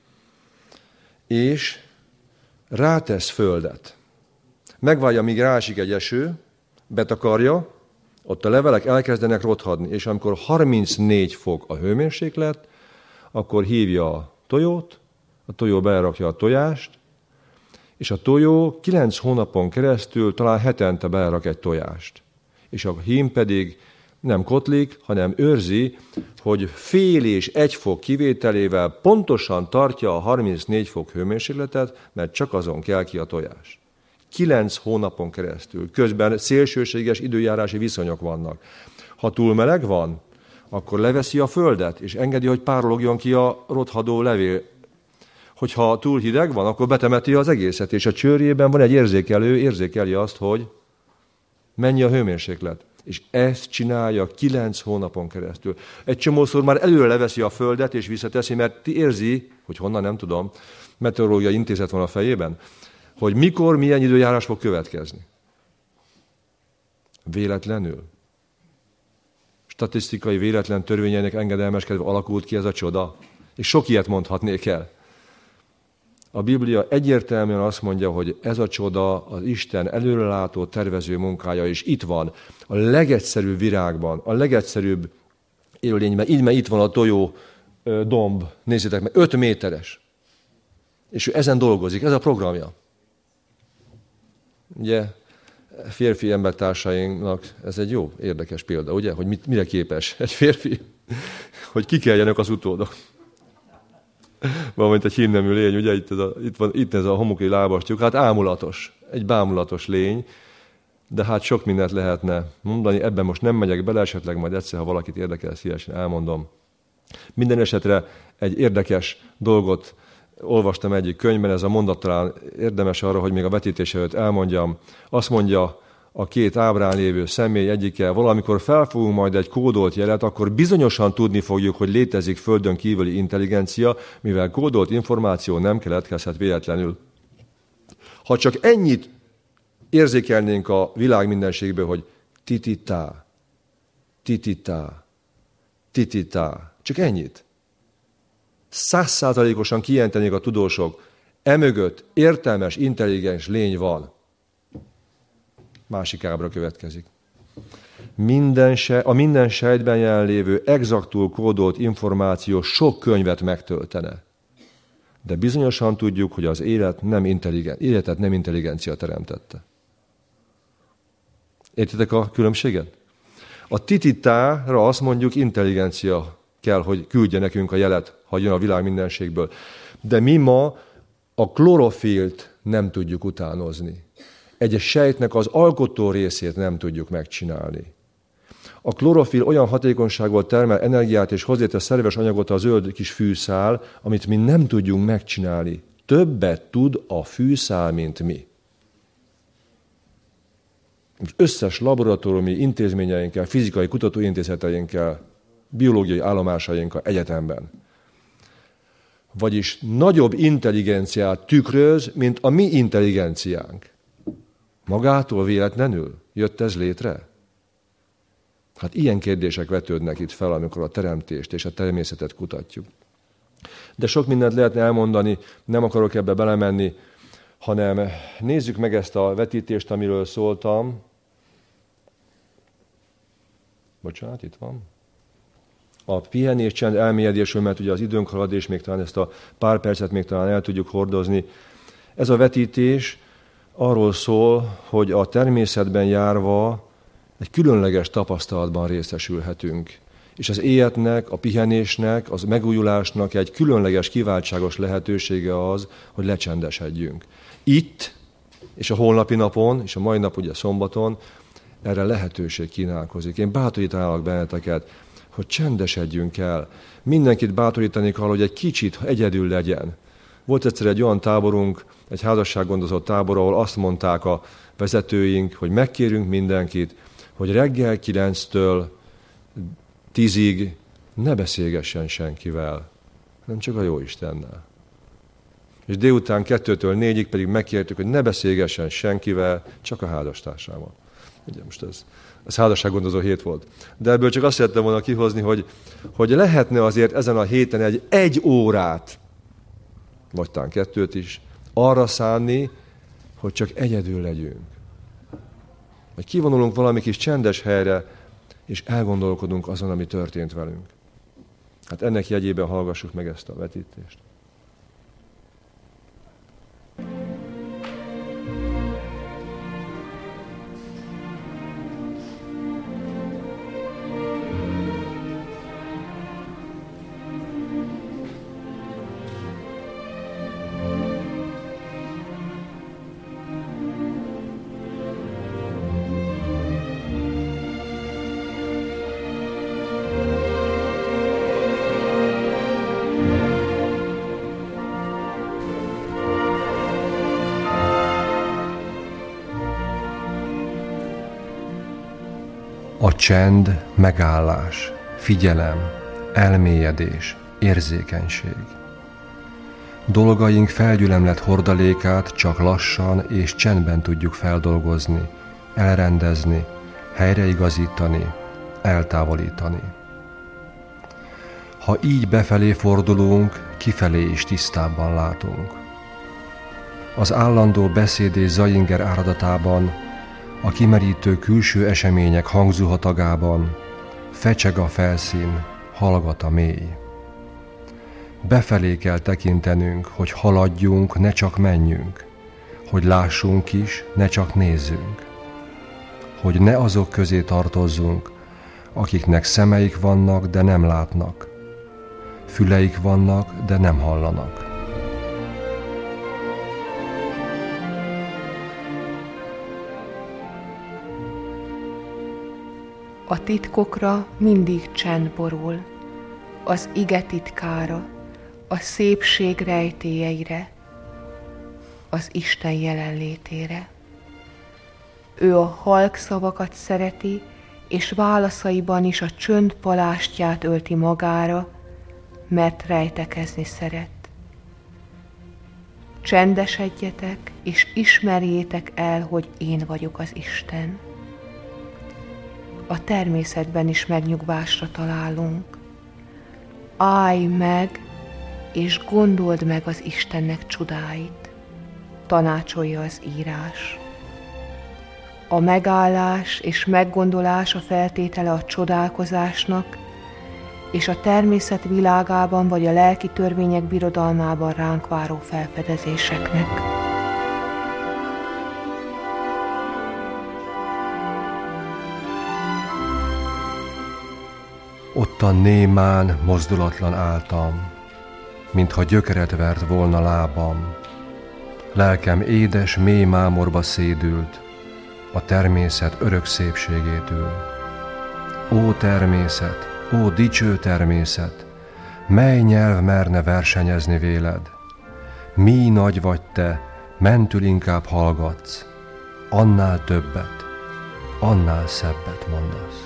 és rátesz földet. Megvárja, míg ráesik egy eső, betakarja, ott a levelek elkezdenek rothadni, és amikor harmincnégy fok a hőmérséklet, akkor hívja a tojót, a tojó belerakja a tojást, és a tojó kilenc hónapon keresztül talán hetente belerak egy tojást. És a hím pedig nem kotlik, hanem őrzi, hogy fél és egy fok kivételével pontosan tartja a harmincnégy fok hőmérsékletet, mert csak azon kell ki a tojás. Kilenc hónapon keresztül. Közben szélsőséges időjárási viszonyok vannak. Ha túl meleg van, akkor leveszi a földet, és engedi, hogy párologjon ki a rothadó levél. Hogyha túl hideg van, akkor betemeti az egészet, és a csőrjében van egy érzékelő, érzékeli azt, hogy mennyi a hőmérséklet. És ezt csinálja kilenc hónapon keresztül. Egy csomószor már előre leveszi a földet, és visszateszi, mert érzi, hogy honnan nem tudom, meteorológiai intézet van a fejében, hogy mikor, milyen időjárás fog következni. Véletlenül. És statisztikai véletlen törvényeinek engedelmeskedve alakult ki ez a csoda. És sok ilyet mondhatnék el. A Biblia egyértelműen azt mondja, hogy ez a csoda az Isten előrelátó, tervező munkája, és itt van, a legegyszerűbb virágban, a legegyszerűbb élőlényben, így mert itt van a tojó domb, nézzétek meg, öt méteres. És ő ezen dolgozik, ez a programja. Ugye, férfi embertársainknak ez egy jó, érdekes példa, ugye, hogy mit, mire képes egy férfi, hogy kikeljenek az utódok. Valamint egy hímnemű lény, ugye, itt ez a, itt van, itt ez a homoki lábastjuk, hát ámulatos, egy bámulatos lény, de hát sok mindent lehetne mondani, ebben most nem megyek bele, esetleg majd egyszer, ha valakit érdekel, szívesen elmondom. Minden esetre egy érdekes dolgot olvastam egyik könyvben, ez a mondat talán érdemes arra, hogy még a vetítés előtt elmondjam. Azt mondja a két ábrán lévő személy egyike, valamikor felfogunk majd egy kódolt jelet, akkor bizonyosan tudni fogjuk, hogy létezik földön kívüli intelligencia, mivel kódolt információ nem keletkezhet véletlenül. Ha csak ennyit érzékelnénk a világ mindenségből, hogy tititá, tititá, tititá, csak ennyit. Százszázalékosan kijelentenék a tudósok, emögött értelmes, intelligens lény van. Másik ábra következik. Minden se, a minden sejtben jelenlévő exaktul kódolt információ sok könyvet megtöltene. De bizonyosan tudjuk, hogy az élet nem intelligen, életet nem intelligencia teremtette. Értitek a különbséget? A tititára azt mondjuk, intelligencia kell, hogy küldje nekünk a jelet, ha jön a világ mindenségből. De mi ma a klorofilt nem tudjuk utánozni. Egy sejtnek az alkotó részét nem tudjuk megcsinálni. A klorofil olyan hatékonysággal termel energiát és hozzátesz szerves anyagot a zöld kis fűszál, amit mi nem tudjunk megcsinálni. Többet tud a fűszál, mint mi. Az összes laboratóriumi intézményeinkkel, fizikai kutatóintézeteinkkel, biológiai állomásainkkal egyetemben. Vagyis nagyobb intelligenciát tükröz, mint a mi intelligenciánk. Magától véletlenül jött ez létre? Hát ilyen kérdések vetődnek itt fel, amikor a teremtést és a természetet kutatjuk. De sok mindent lehetne elmondani, nem akarok ebbe belemenni, hanem nézzük meg ezt a vetítést, amiről szóltam. Bocsánat, itt van. A pihenés, csend, elmélyedésről, mert ugye az időnk halad, és még talán ezt a pár percet még talán el tudjuk hordozni. Ez a vetítés arról szól, hogy a természetben járva egy különleges tapasztalatban részesülhetünk. És az életnek, a pihenésnek, az megújulásnak egy különleges, kiváltságos lehetősége az, hogy lecsendesedjünk. Itt, és a holnapi napon, és a mai nap ugye szombaton, erre lehetőség kínálkozik. Én bátorítanálak benneteket, hogy csendesedjünk el. Mindenkit bátorítanék arra, hogy egy kicsit egyedül legyen. Volt egyszer egy olyan táborunk, egy házassággondozó tábor, ahol azt mondták a vezetőink, hogy megkérünk mindenkit, hogy reggel kilenctől tízig ne beszélgessen senkivel, nem csak a Jóistennel. És délután kettőtől négyig pedig megkértük, hogy ne beszélgessen senkivel, csak a házastársával. Ugye most ez, ez házassággondozó hét volt. De ebből csak azt szerettem volna kihozni, hogy, hogy lehetne azért ezen a héten egy egy órát, vagy talán kettőt is, arra szánni, hogy csak egyedül legyünk. Hogy kivonulunk valami kis csendes helyre, és elgondolkodunk azon, ami történt velünk. Hát ennek jegyében hallgassuk meg ezt a vetítést. A csend, megállás, figyelem, elmélyedés, érzékenység. Dolgaink felgyülemlett hordalékát csak lassan és csendben tudjuk feldolgozni, elrendezni, helyreigazítani, eltávolítani. Ha így befelé fordulunk, kifelé is tisztábban látunk. Az állandó beszéd és zainger áradatában, a kimerítő külső események hangzuhatagában fecseg a felszín, hallgat a mély. Befelé kell tekintenünk, hogy haladjunk, ne csak menjünk, hogy lássunk is, ne csak nézzünk, hogy ne azok közé tartozzunk, akiknek szemeik vannak, de nem látnak, füleik vannak, de nem hallanak. A titkokra mindig csend borul, az ige titkára, a szépség rejtélyeire, az Isten jelenlétére. Ő a halk szavakat szereti, és válaszaiban is a csönd palástját ölti magára, mert rejtekezni szeret. Csendesedjetek, és ismerjétek el, hogy én vagyok az Isten. A természetben is megnyugvásra találunk. Állj meg, és gondold meg az Istennek csodáit, tanácsolja az írás. A megállás és meggondolás a feltétele a csodálkozásnak, és a természet világában vagy a lelki törvények birodalmában ránk váró felfedezéseknek. Ottan némán, mozdulatlan álltam, mintha gyökeret vert volna lábam. Lelkem édes, mély mámorba szédült, a természet örök szépségétől. Ó természet, ó dicső természet, mely nyelv merne versenyezni véled? Mi nagy vagy te, mentül inkább hallgatsz, annál többet, annál szebbet mondasz.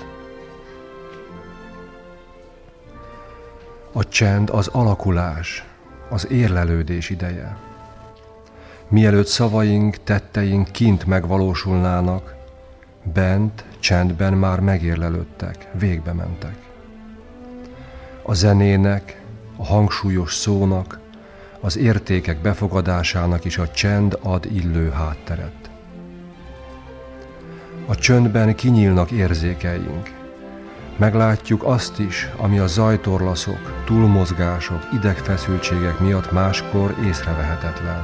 A csend az alakulás, az érlelődés ideje. Mielőtt szavaink, tetteink kint megvalósulnának, bent, csendben már megérlelődtek, végbe mentek. A zenének, a hangsúlyos szónak, az értékek befogadásának is a csend ad illő hátteret. A csöndben kinyílnak érzékeink. Meglátjuk azt is, ami a zajtorlaszok, túlmozgások, idegfeszültségek miatt máskor észrevehetetlen.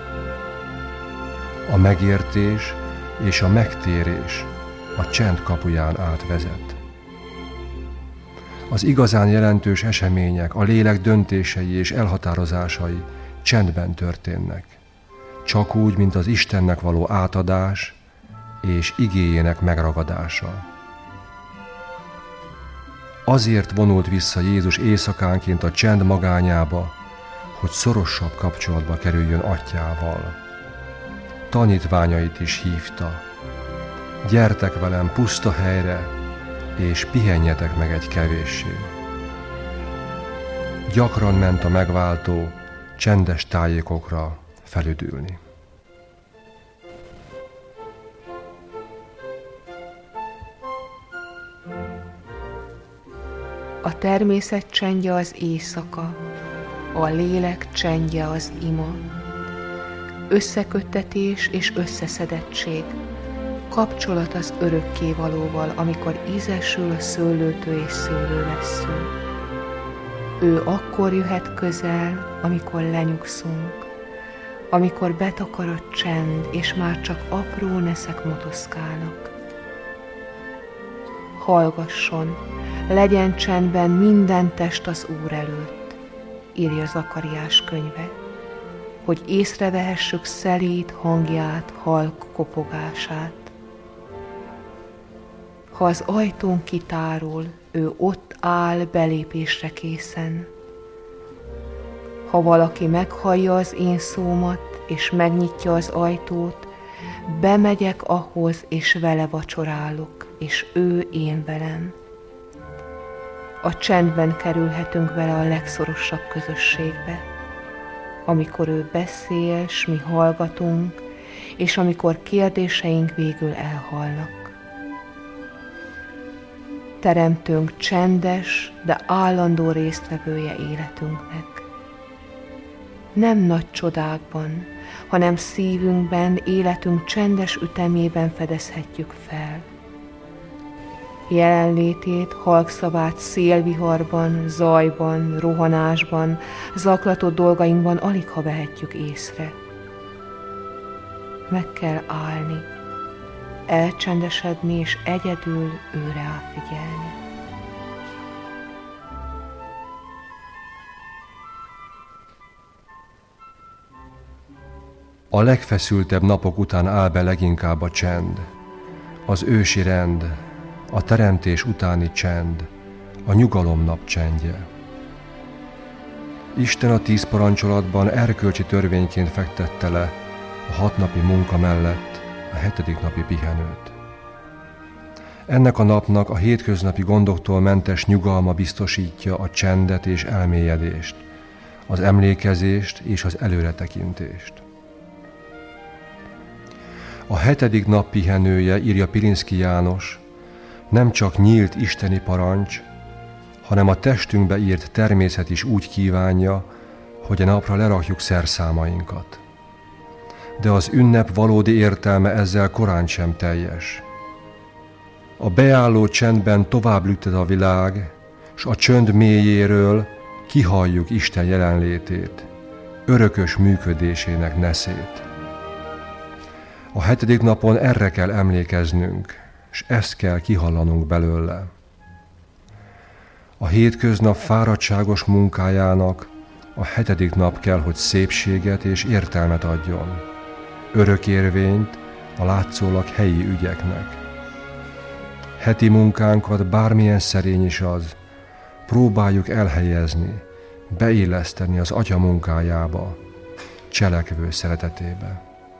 A megértés és a megtérés a csend kapuján átvezet. Az igazán jelentős események, a lélek döntései és elhatározásai csendben történnek, csak úgy, mint az Istennek való átadás és igéjének megragadása. Azért vonult vissza Jézus éjszakánként a csend magányába, hogy szorosabb kapcsolatba kerüljön Atyával. Tanítványait is hívta. Gyertek velem puszta helyre, és pihenjetek meg egy kevéssé. Gyakran ment a megváltó csendes tájékokra felüdülni. A természet csendje az éjszaka, a lélek csendje az ima. Összeköttetés és összeszedettség, kapcsolat az örökkévalóval, amikor ízesül a szőlőtől és szőlővessző. Ő akkor jöhet közel, amikor lenyugszunk, amikor betakar a csend, és már csak apró neszek motoszkálnak. Hallgasson, legyen csendben minden test az Úr előtt, írja Zakariás könyve, hogy észrevehessük szelíd hangját, halk kopogását. Ha az ajtón kitárul, ő ott áll belépésre készen. Ha valaki meghallja az én szómat, és megnyitja az ajtót, bemegyek ahhoz, és vele vacsorálok, és ő én velem. A csendben kerülhetünk vele a legszorosabb közösségbe, amikor ő beszél, s mi hallgatunk, és amikor kérdéseink végül elhalnak. Teremtőnk csendes, de állandó résztvevője életünknek. Nem nagy csodákban, hanem szívünkben, életünk csendes ütemében fedezhetjük fel. Jelenlétét, halkszavát szélviharban, zajban, rohanásban, zaklatott dolgainkban aligha vehetjük észre. Meg kell állni, elcsendesedni és egyedül őre áfigyelni. A legfeszültebb napok után áll be leginkább a csend, az ősi rend, a teremtés utáni csend, a nyugalom napcsendje. Isten a tíz parancsolatban erkölcsi törvényként fektette le a hatnapi munka mellett a hetedik napi pihenőt. Ennek a napnak a hétköznapi gondoktól mentes nyugalma biztosítja a csendet és elmélyedést, az emlékezést és az előretekintést. A hetedik nap pihenője, írja Pilinszky János, nem csak nyílt isteni parancs, hanem a testünkbe írt természet is úgy kívánja, hogy a napra lerakjuk szerszámainkat. De az ünnep valódi értelme ezzel korán sem teljes. A beálló csendben tovább lüktet a világ, s a csönd mélyéről kihalljuk Isten jelenlétét, örökös működésének neszét. A hetedik napon erre kell emlékeznünk, és ezt kell kihallanunk belőle. A hétköznap fáradtságos munkájának a hetedik nap kell, hogy szépséget és értelmet adjon, örök érvényt a látszólag helyi ügyeknek. Heti munkánkat, bármilyen szerény is az, próbáljuk elhelyezni, beilleszteni az Atya munkájába, cselekvő szeretetébe.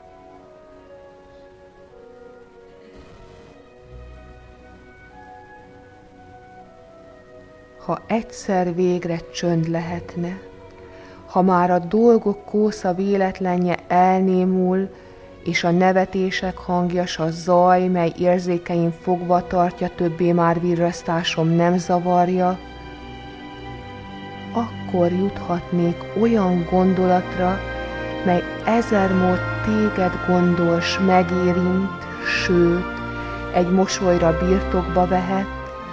Ha egyszer végre csönd lehetne, ha már a dolgok kósza véletlenje elnémul, és a nevetések hangja, s a zaj, mely érzékeim fogva tartja, többé már virrasztásom nem zavarja, akkor juthatnék olyan gondolatra, mely ezermód téged gondol, s megérint, sőt, egy mosolyra birtokba vehet,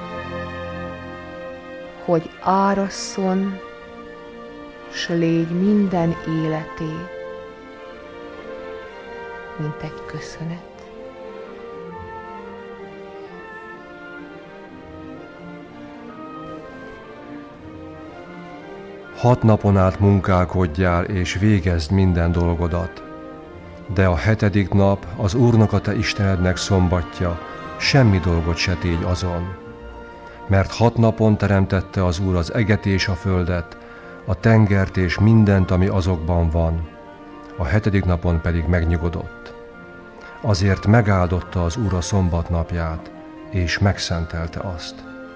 hogy árasszon, s légy minden életé, mint egy köszönet. Hat napon át munkálkodjál és végezd minden dolgodat, de a hetedik nap az Úrnak a te Istenednek szombatja, semmi dolgot se tégy azon. Mert hat napon teremtette az Úr az eget és a földet, a tengert és mindent, ami azokban van, a hetedik napon pedig megnyugodott. Azért megáldotta az Úr a szombat napját, és megszentelte azt.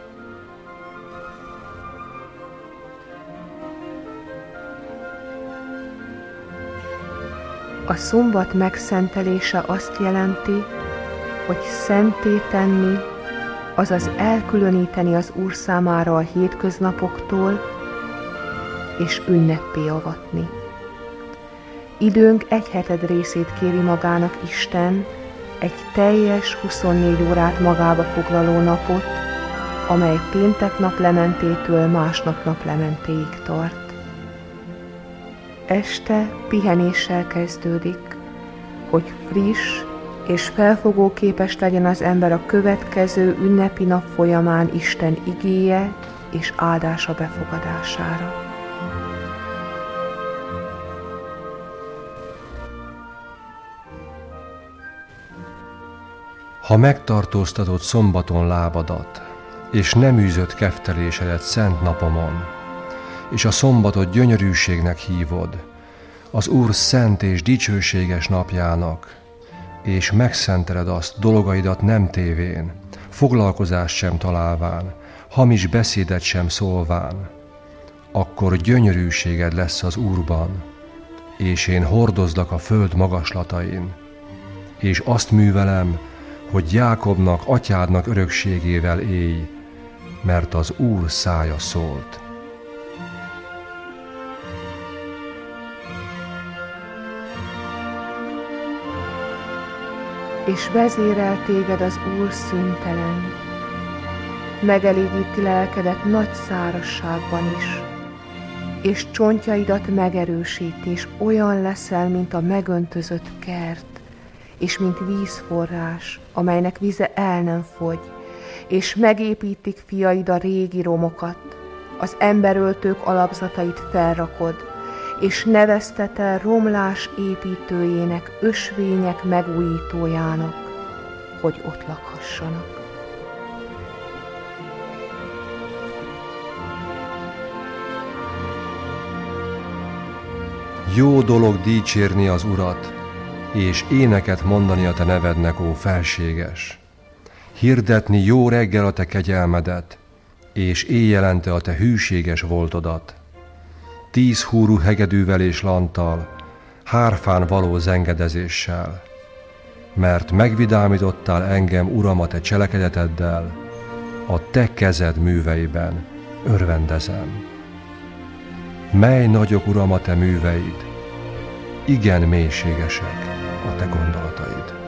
A szombat megszentelése azt jelenti, hogy szentté tenni, azaz elkülöníteni az Úr számára a hétköznapoktól, és ünneppé avatni. Időnk egy heted részét kéri magának Isten, egy teljes huszonnégy órát magába foglaló napot, amely péntek naplementétől másnap naplementéig tart. Este pihenéssel kezdődik, hogy friss és felfogóképes legyen az ember a következő ünnepi nap folyamán Isten igéje és áldása befogadására. Ha megtartóztatod szombaton lábadat, és nem űzött keftelésedet szent napomon, és a szombatot gyönyörűségnek hívod, az Úr szent és dicsőséges napjának, és megszenteled azt dolgaidat nem tévén, foglalkozást sem találván, hamis beszédet sem szólván, akkor gyönyörűséged lesz az Úrban, és én hordozlak a föld magaslatain, és azt művelem, hogy Jákobnak, atyádnak örökségével élj, mert az Úr szája szólt. És vezérel téged az Úr szüntelen, megelégíti lelkedet nagy szárazságban is, és csontjaidat megerősíti, és olyan leszel, mint a megöntözött kert, és mint vízforrás, amelynek vize el nem fogy, és megépítik fiaid a régi romokat, az emberöltők alapzatait felrakod, és neveztetel romlás építőjének, ösvények megújítójának, hogy ott lakhassanak. Jó dolog dicsérni az Urat, és éneket mondani a te nevednek, ó felséges. Hirdetni jó reggel a te kegyelmedet, és éjjelente a te hűséges voltodat. Tíz húrú hegedűvel és lanttal, hárfán való zengedezéssel. Mert megvidámítottál engem, Uram, a te cselekedeteddel, a te kezed műveiben örvendezem. Mely nagyok, Uram, a te műveid, igen mélységesek a te gondolataid.